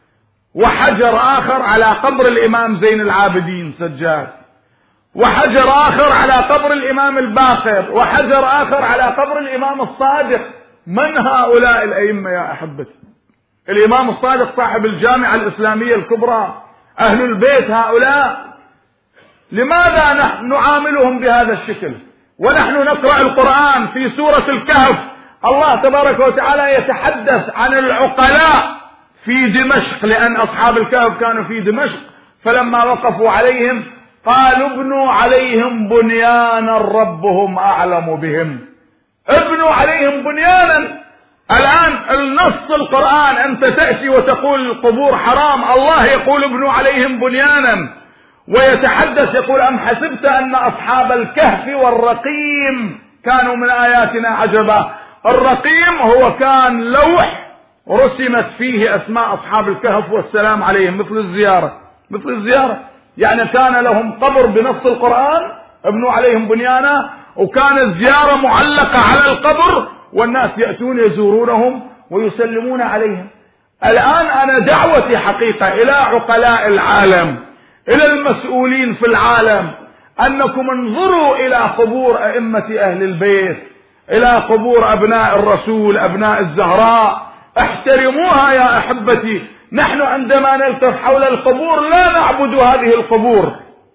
وحجر آخر على قبر الإمام زين العابدين سجاد، وحجر آخر على قبر الإمام الباقر، وحجر آخر على قبر الإمام الصادق. من هؤلاء الأئمة يا أحبتي؟ الإمام الصادق صاحب الجامعة الإسلامية الكبرى، أهل البيت هؤلاء. لماذا نحن نعاملهم بهذا الشكل ونحن نقرأ القرآن؟ في سورة الكهف الله تبارك وتعالى يتحدث عن العقلاء في دمشق، لأن أصحاب الكهف كانوا في دمشق، فلما وقفوا عليهم قالوا ابنوا عليهم بنيانا ربهم أعلم بهم. ابنوا عليهم بنيانا. الآن النص القرآن أنت تأتي وتقول القبور حرام، الله يقول ابنوا عليهم بنيانا، ويتحدث يقول أم حسبت أن أصحاب الكهف والرقيم كانوا من آياتنا عجبا. الرقيم هو كان لوح رسمت فيه أسماء أصحاب الكهف والسلام عليهم، مثل الزيارة مثل الزيارة يعني كان لهم قبر بنص القرآن ابنوا عليهم بنيانا، وكان الزيارة معلقة على القبر والناس يأتون يزورونهم ويسلمون عليهم. الآن أنا دعوتي حقيقة إلى عقلاء العالم، إلى المسؤولين في العالم، أنكم انظروا إلى قبور أئمة أهل البيت، إلى قبور أبناء الرسول أبناء الزهراء، احترموها يا أحبتي. نحن عندما نلتف حول القبور لا نعبد هذه القبور،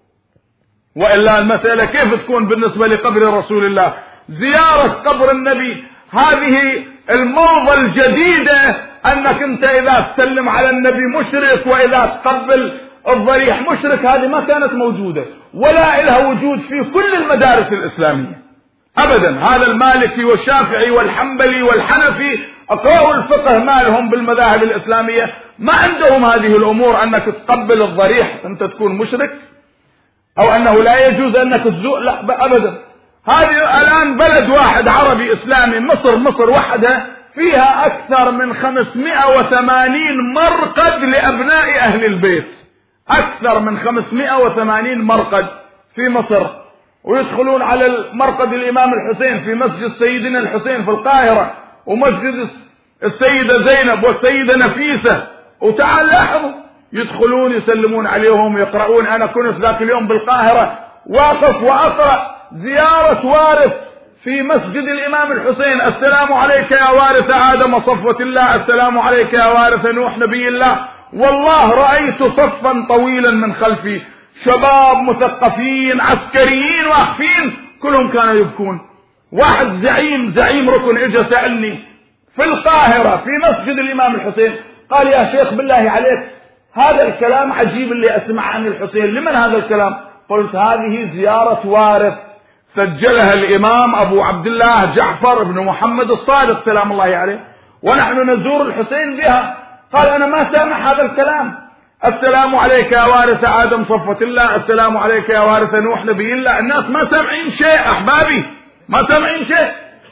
وإلا المسألة كيف تكون بالنسبة لقبر رسول الله؟ زيارة قبر النبي هذه الموضة الجديدة، أنك أنت إذا تسلم على النبي مشرك وإذا تقبل الضريح مشرك، هذه ما كانت موجودة ولا إلها وجود في كل المدارس الإسلامية. أبدا. هذا المالكي والشافعي والحنبلي والحنفي أقرأوا الفقه مالهم بالمذاهب الإسلامية، ما عندهم هذه الأمور، أنك تقبل الضريح أنت تكون مشرك، أو أنه لا يجوز أنك تزوء، لا أبدا. هذه الآن بلد واحد عربي إسلامي، مصر مصر وحدها فيها أكثر من خمسمائة وثمانين مرقد لأبناء أهل البيت، أكثر من خمسمائة وثمانين مرقد في مصر، ويدخلون على المرقد الإمام الحسين في مسجد سيدنا الحسين في القاهرة، ومسجد السيدة زينب والسيدة نفيسة، وتعال لاحظوا يدخلون يسلمون عليهم يقرؤون. أنا كنت ذاك اليوم بالقاهرة واقف وأقرأ زيارة وارث في مسجد الإمام الحسين، السلام عليك يا وارث آدم صفوة الله، السلام عليك يا وارث نوح نبي الله. والله رأيت صفا طويلا من خلفي، شباب مثقفين عسكريين واقفين كلهم كانوا يبكون. واحد زعيم زعيم ركن اجى سألني في القاهرة في مسجد الإمام الحسين، قال يا شيخ بالله عليك هذا الكلام عجيب اللي أسمع عن الحسين، لمن هذا الكلام؟ قلت هذه زيارة وارث سجلها الإمام أبو عبد الله جعفر بن محمد الصادق سلام الله عليه، ونحن نزور الحسين بها. قال أنا ما سامع هذا الكلام، السلام عليك يا وارث آدم صفوة الله، السلام عليك يا وارث نوح نبي الله. الناس ما سامعين شيء أحبابي، ما سامعين شيء.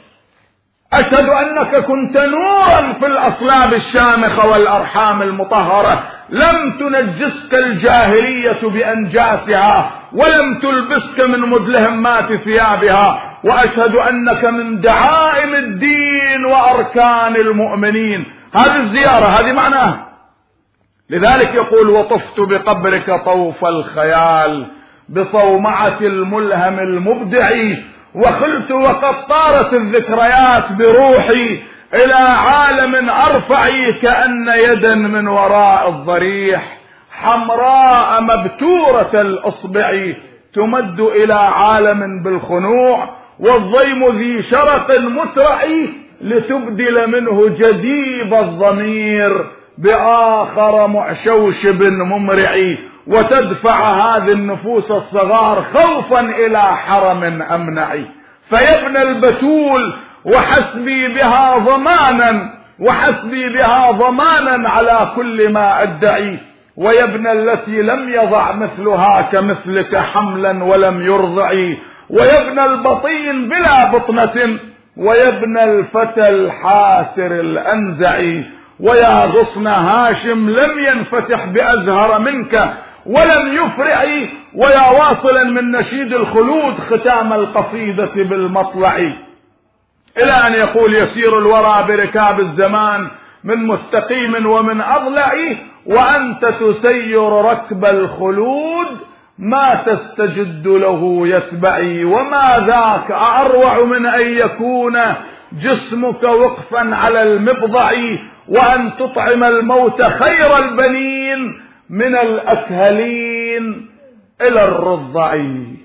أشهد أنك كنت نورا في الأصلاب الشامخة والأرحام المطهرة، لم تنجسك الجاهلية بأنجاسها، ولم تلبسك من مدلهمات ثيابها، وأشهد أنك من دعائم الدين وأركان المؤمنين. هذه الزيارة هذه معناها. لذلك يقول وطفت بقبرك طوف الخيال بصومعة الملهم المبدع، وخلت وقد طارت الذكريات بروحي إلى عالم أرفع، كأن يدا من وراء الضريح حمراء مبتورة الأصبع تمد إلى عالم بالخنوع، والضيم ذي شرق مسرع لتبدل منه جديب الضمير بآخر معشوشب ممرع، وتدفع هذه النفوس الصغار خوفا إلى حرم أمنع. فيا ابن البتول وحسبي بها ضمانا، وحسبي بها ضمانا على كل ما أدعي، ويا ابن التي لم يضع مثلها كمثلك حملا ولم يرضعي، ويا ابن البطين بلا بطنة، ويا ابن الفتى الحاسر الأنزعي، ويا غصن هاشم لم ينفتح بأزهر منك ولم يفرع، ويا واصلا من نشيد الخلود ختام القصيدة بالمطلع. إلى أن يقول يسير الورى بركاب الزمان من مستقيم ومن أضلع، وأنت تسير ركب الخلود ما تستجد له يتبعي، وما ذاك أروع من أن يكون جسمك وقفا على المبضع، وأن تطعم الموت خير البنين من الأكهلين إلى الرضع.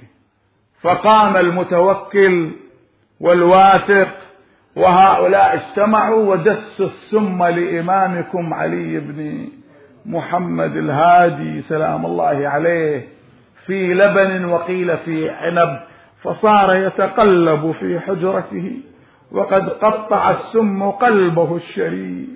فقام المتوكل والواثق وهؤلاء اجتمعوا ودسوا السم لإمامكم علي بن محمد الهادي سلام الله عليه في لبن وقيل في عنب، فصار يتقلب في حجرته وقد قطع السم قلبه الشريف،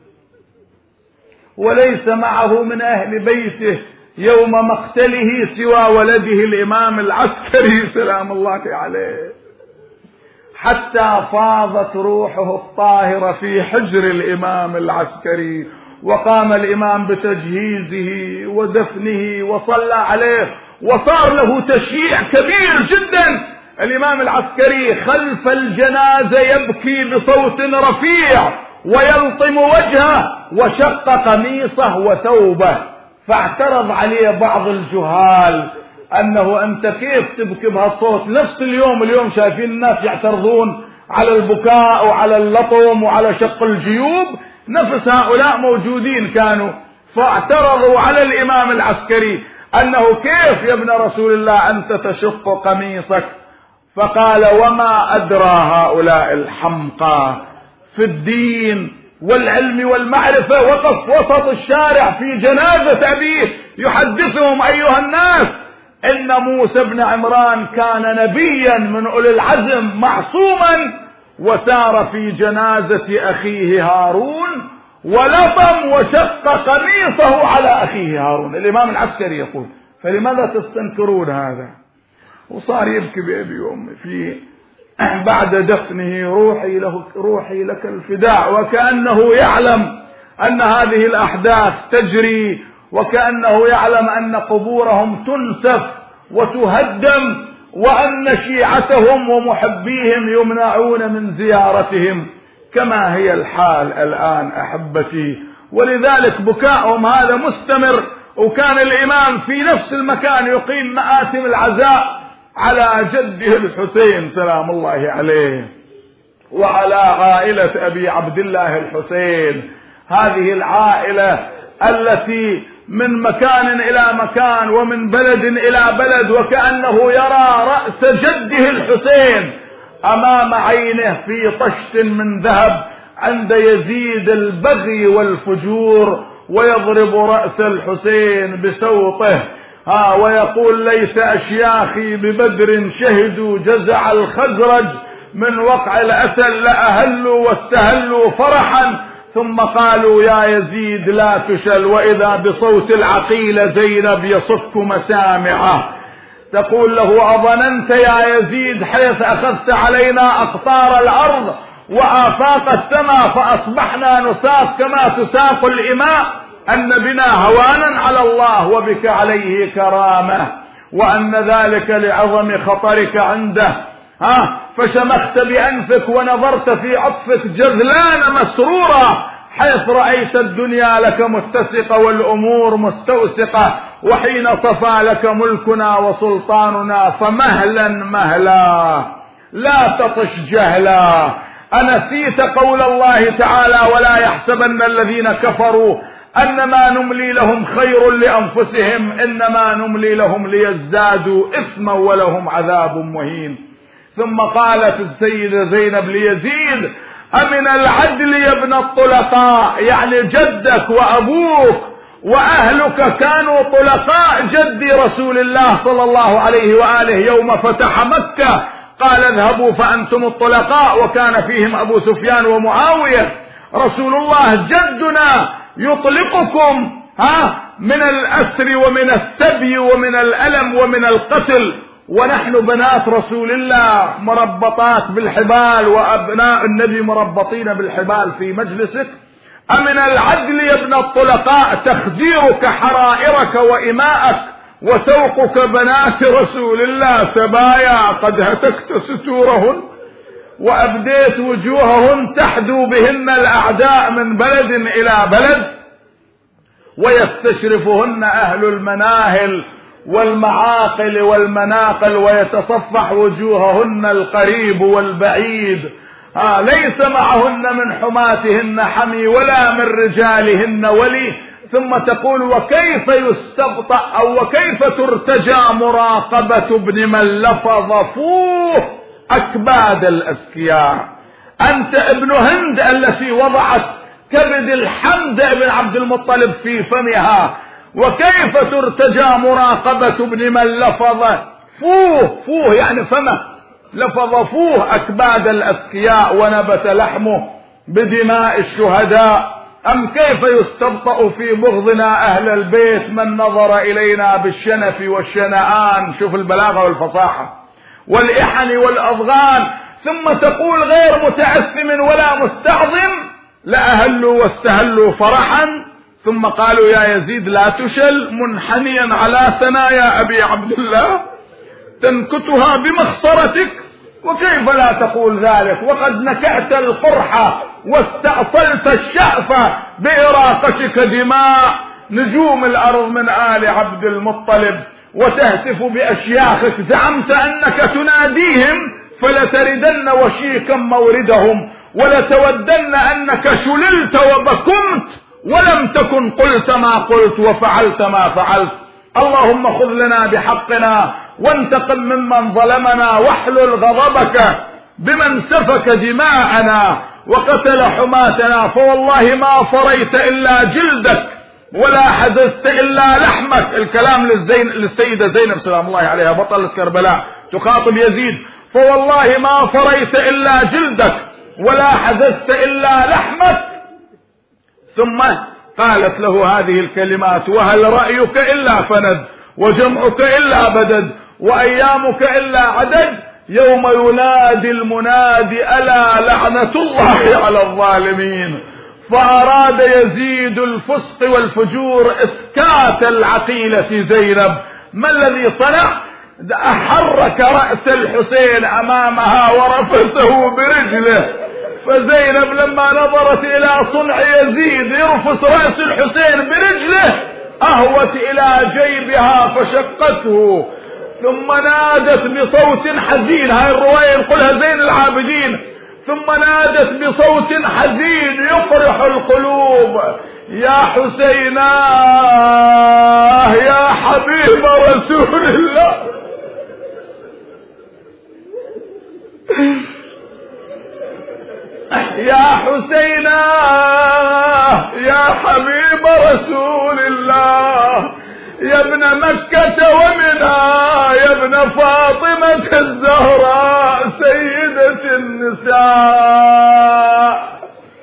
وليس معه من أهل بيته يوم مقتله سوى ولده الإمام العسكري سلام الله عليه، حتى فاضت روحه الطاهرة في حجر الإمام العسكري، وقام الإمام بتجهيزه ودفنه وصلى عليه، وصار له تشييع كبير جدا. الإمام العسكري خلف الجنازة يبكي بصوت رفيع ويلطم وجهه وشق قميصه وثوبه، فاعترض عليه بعض الجهال أنه أنت كيف تبكي بهالصوت؟ نفس اليوم اليوم شايفين الناس يعترضون على البكاء وعلى اللطم وعلى شق الجيوب، نفس هؤلاء موجودين كانوا، فاعترضوا على الإمام العسكري أنه كيف يا ابن رسول الله أنت تشق قميصك؟ فقال وما أدرى هؤلاء الحمقى في الدين والعلم والمعرفة. وقف وسط الشارع في جنازة أبيه يحدثهم أيها الناس إن موسى بن عمران كان نبيا من أولي العزم معصوما، وسار في جنازة أخيه هارون ولطم وشق قميصه على أخيه هارون. الإمام العسكري يقول: فلماذا تستنكرون هذا؟ وصار يبكي بأبي وأمي في بعد دفنه: روحي له روحي لك الفداء، وكأنه يعلم أن هذه الأحداث تجري، وكأنه يعلم أن قبورهم تنسف وتهدم، وأن شيعتهم ومحبيهم يمنعون من زيارتهم، كما هي الحال الآن أحبتي. ولذلك بكاؤهم هذا مستمر. وكان الإمام في نفس المكان يقيم مآتم العزاء على جده الحسين سلام الله عليه، وعلى عائلة أبي عبد الله الحسين، هذه العائلة التي من مكان إلى مكان ومن بلد إلى بلد، وكأنه يرى رأس جده الحسين أمام عينه في طشت من ذهب عند يزيد البغي والفجور، ويضرب رأس الحسين بسوطه ها ويقول: ليت أشياخي ببدر شهدوا جزع الخزرج من وقع الأسد لأهلوا واستهلوا فرحا، ثم قالوا: يا يزيد لا تشل، وإذا بصوت العقيلة زينب يصك مسامعه تقول له: أظننت يا يزيد حيث أخذت علينا أقطار الأرض وآفاق السماء فأصبحنا نساق كما تساق الإماء أن بنا هوانا على الله وبك عليه كرامة، وأن ذلك لعظم خطرك عنده، ها فشمخت بأنفك ونظرت في عطفك جذلان مسرورا حيث رأيت الدنيا لك متسقة والأمور مستوسقة، وحين صفى لك ملكنا وسلطاننا فمهلا مهلا لا تطش جهلا. أنسيت قول الله تعالى: ولا يحسبن الذين كفروا أنما نملي لهم خير لأنفسهم إنما نملي لهم ليزدادوا إثما ولهم عذاب مهين. ثم قالت السيدة زينب ليزيد: أمن العدل يا ابن الطلقاء، يعني جدك وأبوك وأهلك كانوا طلقاء جد رسول الله صلى الله عليه وآله يوم فتح مكة، قال: اذهبوا فأنتم الطلقاء، وكان فيهم أبو سفيان ومعاوية. رسول الله جدنا يطلقكم ها من الأسر ومن السبي ومن الألم ومن القتل، ونحن بنات رسول الله مربطات بالحبال، وأبناء النبي مربطين بالحبال في مجلسك. أمن العدل يا ابن الطلقاء تخديرك حرائرك وإماءك وسوقك بنات رسول الله سبايا قد هتكت ستورهن وأبديت وجوههن تحدو بهن الأعداء من بلد إلى بلد، ويستشرفهن أهل المناهل والمعاقل والمناقل ويتصفح وجوههن القريب والبعيد، آه ليس معهن من حماتهن حمي ولا من رجالهن ولي. ثم تقول: وكيف يستبطأ أو وكيف ترتجى مراقبة ابن من لفظ فوه أكباد الأذكياء؟ أنت ابن هند التي وضعت كبد الحمد بن عبد المطلب في فمها، وكيف ترتجى مراقبة ابن من لفظ فوه فوه يعني فمه لفظ فوه أكباد الأذكياء ونبت لحمه بدماء الشهداء؟ أم كيف يستبطأ في بغضنا أهل البيت من نظر إلينا بالشنف والشنآن؟ شوف البلاغة والفصاحة والإحن والأضغان. ثم تقول: غير متعثم ولا مستعظم لأهلوا واستهلوا فرحا. ثم قالوا: يا يزيد لا تشل، منحنيا على ثنايا أبي عبد الله تنكتها بمخصرتك. وكيف لا تقول ذلك وقد نكأت القرحة واستأصلت الشأفة بإراقتك دماء نجوم الأرض من آل عبد المطلب، وتهتف بأشياخك، زعمت أنك تناديهم فلتردن وشيكا موردهم، ولتودن أنك شللت وبكمت ولم تكن قلت ما قلت وفعلت ما فعلت. اللهم خذ لنا بحقنا وانتقم ممن ظلمنا، واحلل غضبك بمن سفك دماءنا وقتل حماتنا، فوالله ما فريت إلا جلدك ولا حززت إلا لحمك. الكلام للزين للسيدة زينب سلام الله عليها بطلة كربلاء تخاطب يزيد، فوالله ما فريت إلا جلدك ولا حززت إلا لحمك. ثم قالت له هذه الكلمات: وهل رأيك إلا فند، وجمعك إلا بدد، وأيامك إلا عدد، يوم ينادي المنادي ألا لعنة الله على الظالمين. فأراد يزيد الفسق والفجور إسكات العقيلة زينب. ما الذي صنع؟ أحرك رأس الحسين أمامها ورفسه برجله. فزينب لما نظرت إلى صنع يزيد يرفس رأس الحسين برجله أهوت إلى جيبها فشقته، ثم نادت بصوت حزين، هاي الرواية ينقلها زين العابدين، ثم نادت بصوت حزين يفرح القلوب: يا حسيناه يا حبيب رسول الله، يا حسيناه يا حبيب رسول الله، يا ابن مكة ومنها، يا ابن فاطمة الزهراء سيدة النساء.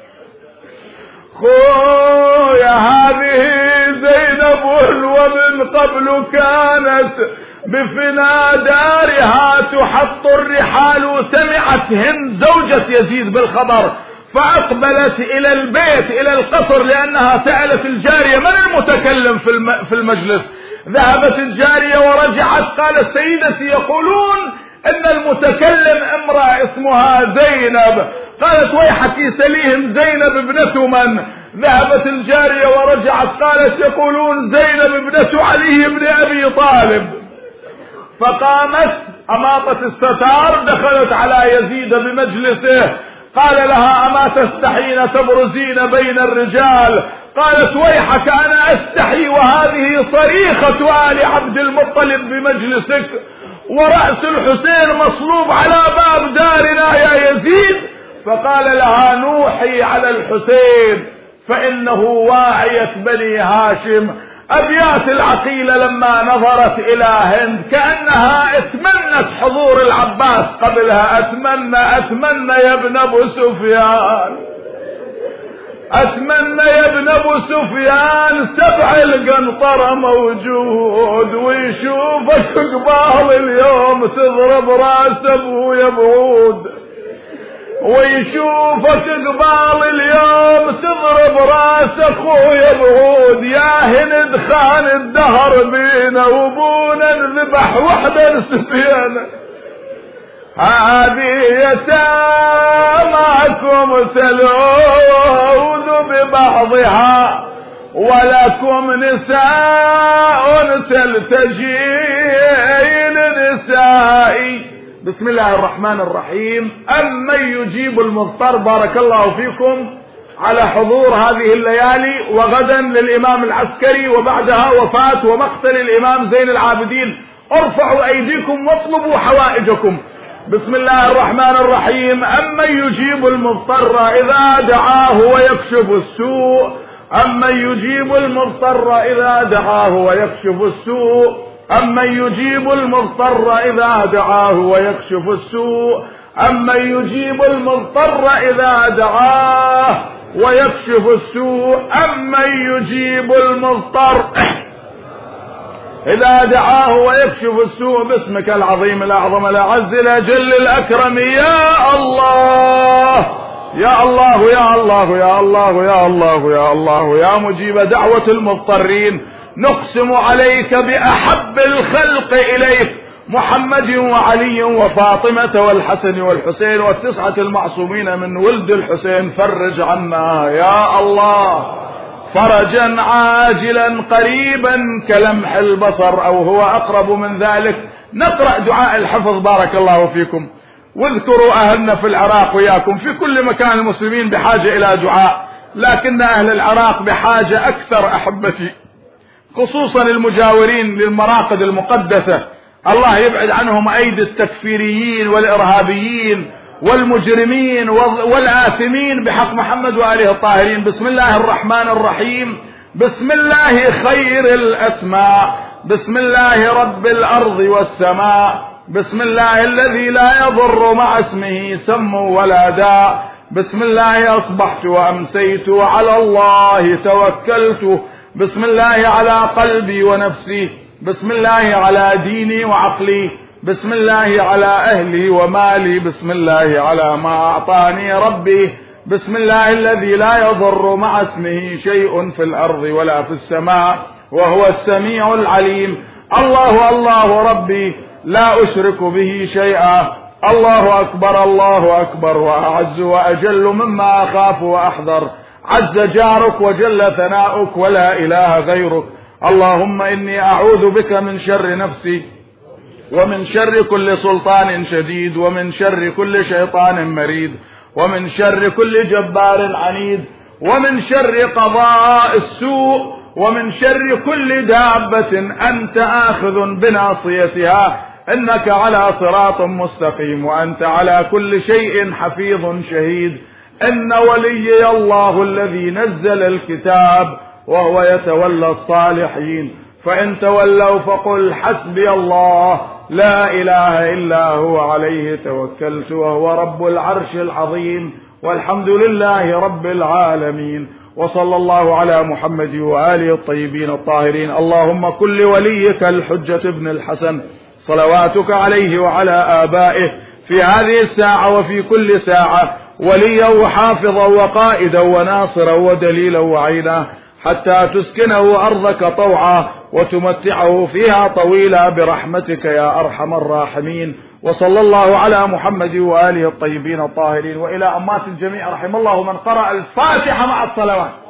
خويا هذه زينب ومن قبل كانت بفنا دارها تحط الرحال. سمعت هند زوجة يزيد بالخبر فأقبلت إلى البيت إلى القصر، لأنها سألت الجارية من المتكلم في المجلس. ذهبت الجارية ورجعت قالت: سيدتي يقولون أن المتكلم امرأة اسمها زينب. قالت: ويحك سليهم زينب ابنة من؟ ذهبت الجارية ورجعت قالت: يقولون زينب ابنة علي بن أبي طالب. فقامت أماطت الستار دخلت على يزيد بمجلسه، قال لها: أما تستحين تبرزين بين الرجال؟ قالت: ويحك أنا أستحي وهذه صريخة آل عبد المطلب بمجلسك، ورأس الحسين مصلوب على باب دارنا يا يزيد. فقال لها: نوحي على الحسين فإنه واعية بني هاشم. أبيات العقيلة لما نظرت إلى هند كأنها اتمنت حضور العباس قبلها. أتمنى أتمنى يا ابن أبو سفيان، أتمنى يا ابن أبو سفيان سبع القنطرة موجود ويشوفك قبال اليوم تضرب راس أبويا بعود، ويشوفك قبال اليوم تضرب راس اخويا بعود. يا هند خان الدهر بينا وبونا نذبح وحده سفينة. هذه يتاماكم تلوذ ببعضها ولكم نساء تلتجين نسائي. بسم الله الرحمن الرحيم. أمن يجيب المضطر. بارك الله فيكم على حضور هذه الليالي، وغدا للإمام العسكري وبعدها وفاة ومقتل الإمام زين العابدين. ارفعوا أيديكم واطلبوا حوائجكم. بسم الله الرحمن الرحيم. أمن يجيب المضطر إذا دعاه ويكشف السوء، أمن يجيب المضطر إذا دعاه ويكشف السوء، أمن يجيب المضطر إذا دعاه ويكشف السوء، أمن يجيب المضطر إذا دعاه ويكشف السوء، أمن يجيب المضطر إذا دعاه ويكشف السوء. باسمك العظيم الأعظم الأعز الأجل الأكرم يا الله يا الله يا الله يا الله يا الله يا الله يا مجيب دعوة المضطرين. نقسم عليك بأحب الخلق إليك محمد وعلي وفاطمة والحسن والحسين والتسعة المعصومين من ولد الحسين. فرج عنا يا الله فرجا عاجلا قريبا كلمح البصر أو هو أقرب من ذلك. نقرأ دعاء الحفظ بارك الله فيكم، واذكروا أهلنا في العراق وياكم. في كل مكان المسلمين بحاجة إلى دعاء، لكن أهل العراق بحاجة أكثر أحبتي، خصوصا المجاورين للمراقد المقدسة. الله يبعد عنهم أيدي التكفيريين والإرهابيين والمجرمين والآثمين بحق محمد وآله الطاهرين. بسم الله الرحمن الرحيم. بسم الله خير الأسماء، بسم الله رب الأرض والسماء، بسم الله الذي لا يضر مع اسمه سم ولا داء، بسم الله أصبحت وأمسيت وعلى الله توكلت، بسم الله على قلبي ونفسي، بسم الله على ديني وعقلي، بسم الله على أهلي ومالي، بسم الله على ما أعطاني ربي، بسم الله الذي لا يضر مع اسمه شيء في الأرض ولا في السماء وهو السميع العليم. الله الله ربي لا أشرك به شيئا. الله أكبر الله أكبر وأعز وأجل مما أخاف وأحذر. عز جارك وجل ثناؤك ولا إله غيرك. اللهم إني أعوذ بك من شر نفسي ومن شر كل سلطان شديد ومن شر كل شيطان مريد ومن شر كل جبار عنيد ومن شر قضاء السوء ومن شر كل دابة أنت آخذ بناصيتها إنك على صراط مستقيم وأنت على كل شيء حفيظ شهيد. إن وليي الله الذي نزل الكتاب وهو يتولى الصالحين، فإن تولوا فقل حسبي الله لا إله إلا هو عليه توكلت وهو رب العرش العظيم والحمد لله رب العالمين. وصلى الله على محمد وآله الطيبين الطاهرين. اللهم كن لوليك الحجة ابن الحسن صلواتك عليه وعلى آبائه في هذه الساعة وفي كل ساعة وليا وحافظا وقائدا وناصرا ودليلا وعينا حتى تسكنه أرضك طوعا وتمتعه فيها طويلا برحمتك يا أرحم الراحمين. وصلى الله على محمد وآله الطيبين الطاهرين. وإلى أمات الجميع رحم الله من قرأ الفاتحة مع الصلوات.